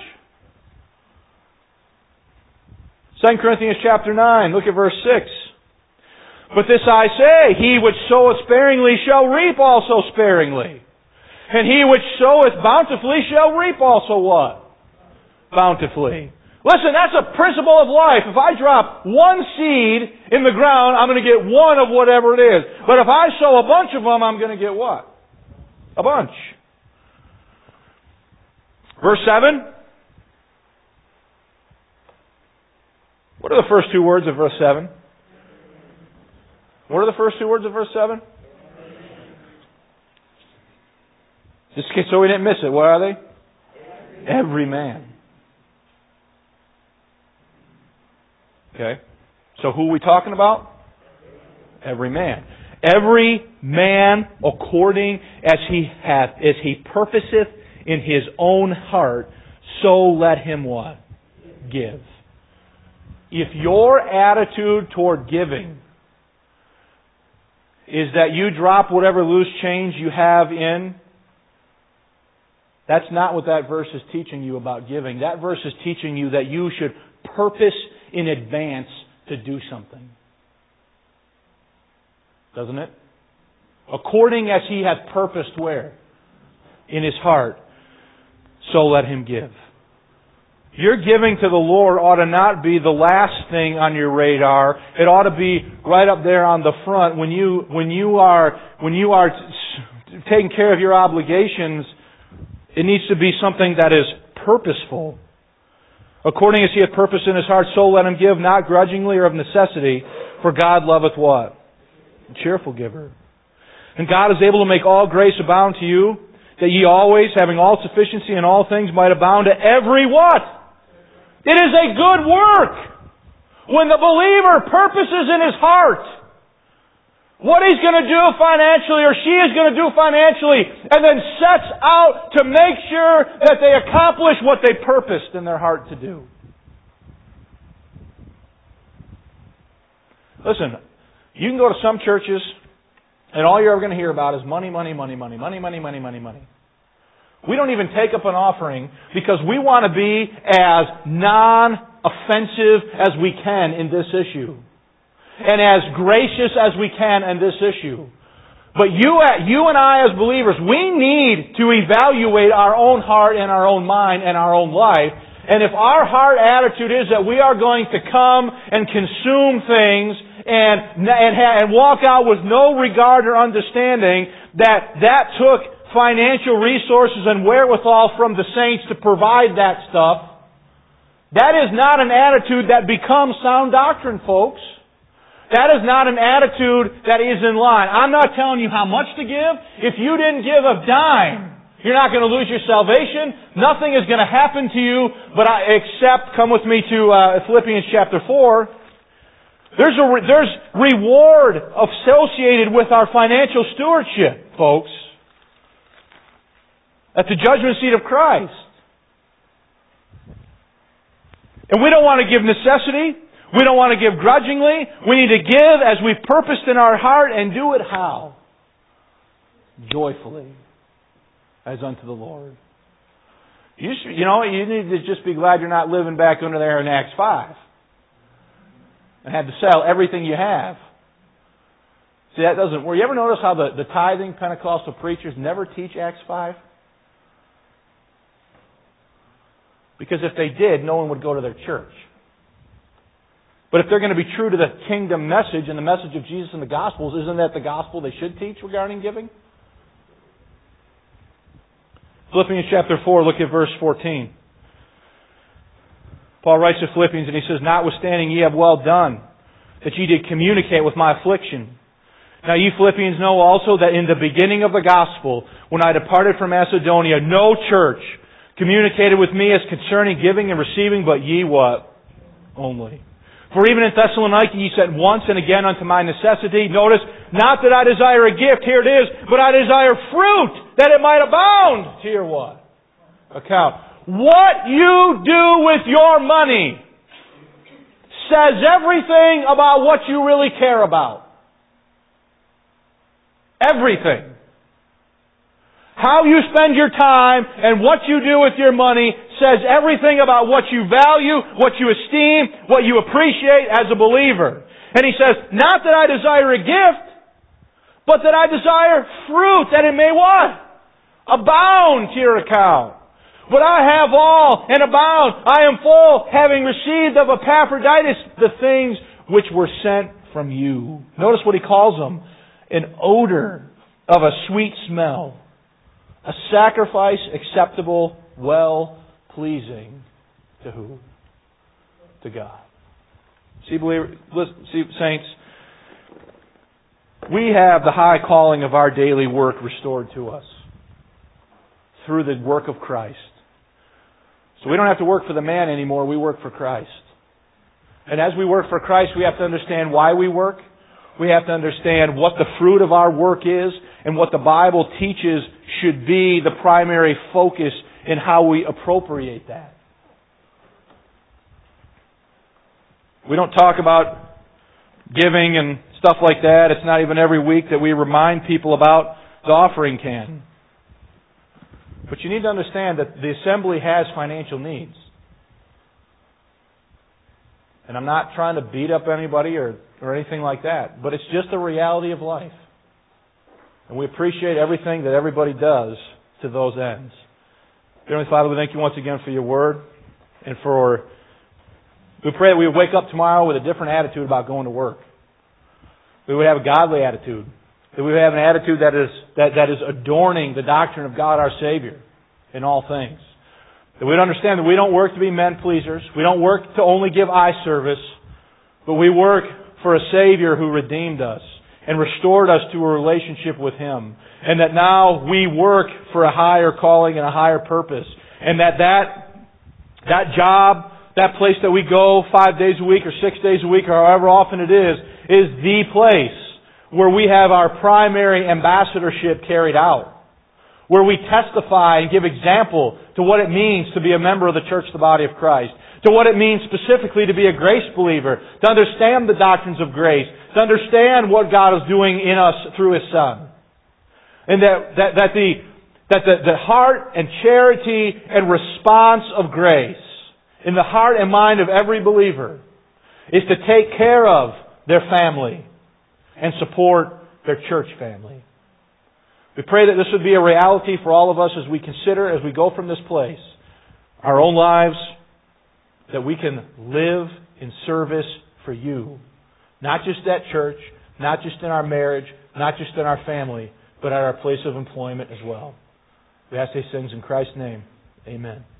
2 Corinthians chapter 9, look at verse 6. But this I say, he which soweth sparingly shall reap also sparingly. And he which soweth bountifully shall reap also what? Bountifully. Listen, that's a principle of life. If I drop one seed in the ground, I'm going to get one of whatever it is. But if I sow a bunch of them, I'm going to get what? A bunch. Verse 7. What are the first two words of verse 7? What are the first two words of verse 7? Just so we didn't miss it, what are they? Every man. Okay. So who are we talking about? Every man. Every man according as he purposeth in his own heart, so let him what? Give. If your attitude toward giving is that you drop whatever loose change you have in, that's not what that verse is teaching you about giving. That verse is teaching you that you should purpose in advance to do something. Doesn't it? According as He hath purposed where? In His heart. So let him give. Your giving to the Lord ought to not be the last thing on your radar. It ought to be right up there on the front. When you are taking care of your obligations, it needs to be something that is purposeful. According as He hath purpose in His heart, so let him give, not grudgingly or of necessity, for God loveth what? A cheerful giver. And God is able to make all grace abound to you, that ye always, having all sufficiency in all things, might abound to every what? It is a good work. When the believer purposes in his heart what he's going to do financially or she is going to do financially, and then sets out to make sure that they accomplish what they purposed in their heart to do. Listen, you can go to some churches and all you're ever going to hear about is money, money, money, money, money, money, money, money, money. We don't even take up an offering because we want to be as non-offensive as we can in this issue. And as gracious as we can in this issue. But you and I as believers, we need to evaluate our own heart and our own mind and our own life. And if our heart attitude is that we are going to come and consume things and walk out with no regard or understanding that took financial resources and wherewithal from the saints to provide that stuff, that is not an attitude that becomes sound doctrine, folks. That is not an attitude that is in line. I'm not telling you how much to give. If you didn't give a dime, you're not going to lose your salvation. Nothing is going to happen to you, except, come with me to Philippians chapter 4. There's reward associated with our financial stewardship, folks. At the judgment seat of Christ. And we don't want to give necessity. We don't want to give grudgingly. We need to give as we've purposed in our heart, and do it how? Joyfully. As unto the Lord. You need to just be glad you're not living back under there in Acts 5. And had to sell everything you have. See, that doesn't work. You ever notice how the tithing Pentecostal preachers never teach Acts 5? Because if they did, no one would go to their church. But if they're going to be true to the kingdom message and the message of Jesus and the Gospels, isn't that the gospel they should teach regarding giving? Philippians chapter 4, look at verse 14. Paul writes to Philippians and he says, "Notwithstanding ye have well done, that ye did communicate with my affliction. Now ye Philippians know also that in the beginning of the gospel, when I departed from Macedonia, no church communicated with me as concerning giving and receiving, but ye what? Only. For even in Thessalonica ye sent once and again unto my necessity." Notice, not that I desire a gift, here it is, but I desire fruit, that it might abound to your what? Account. What you do with your money says everything about what you really care about. Everything. How you spend your time and what you do with your money says everything about what you value, what you esteem, what you appreciate as a believer. And he says, not that I desire a gift, but that I desire fruit, that it may what? Abound to your account. But I have all and abound. I am full, having received of Epaphroditus the things which were sent from you. Notice what he calls them. An odor of a sweet smell. A sacrifice acceptable, well-pleasing to who? To God. See, saints, we have the high calling of our daily work restored to us through the work of Christ. So we don't have to work for the man anymore, we work for Christ. And as we work for Christ, we have to understand why we work. We have to understand what the fruit of our work is and what the Bible teaches should be the primary focus in how we appropriate that. We don't talk about giving and stuff like that. It's not even every week that we remind people about the offering can. But you need to understand that the assembly has financial needs. And I'm not trying to beat up anybody or anything like that, but it's just the reality of life. And we appreciate everything that everybody does to those ends. Heavenly Father, we thank You once again for Your Word, and we pray that we would wake up tomorrow with a different attitude about going to work. We would have a godly attitude. That we would have an attitude that is adorning the doctrine of God our Savior in all things. That we'd understand that we don't work to be men pleasers. We don't work to only give eye service. But we work for a Savior who redeemed us and restored us to a relationship with Him. And that now we work for a higher calling and a higher purpose. And that job, that place that we go 5 days a week or 6 days a week or however often it is the place where we have our primary ambassadorship carried out. Where we testify and give example to what it means to be a member of the church, the body of Christ. To what it means specifically to be a grace believer. To understand the doctrines of grace. To understand what God is doing in us through His Son. And that the heart and charity and response of grace in the heart and mind of every believer is to take care of their family and support their church family. We pray that this would be a reality for all of us as we consider, as we go from this place, our own lives, that we can live in service for You. Not just at church, not just in our marriage, not just in our family, but at our place of employment as well. We ask these things in Christ's name. Amen.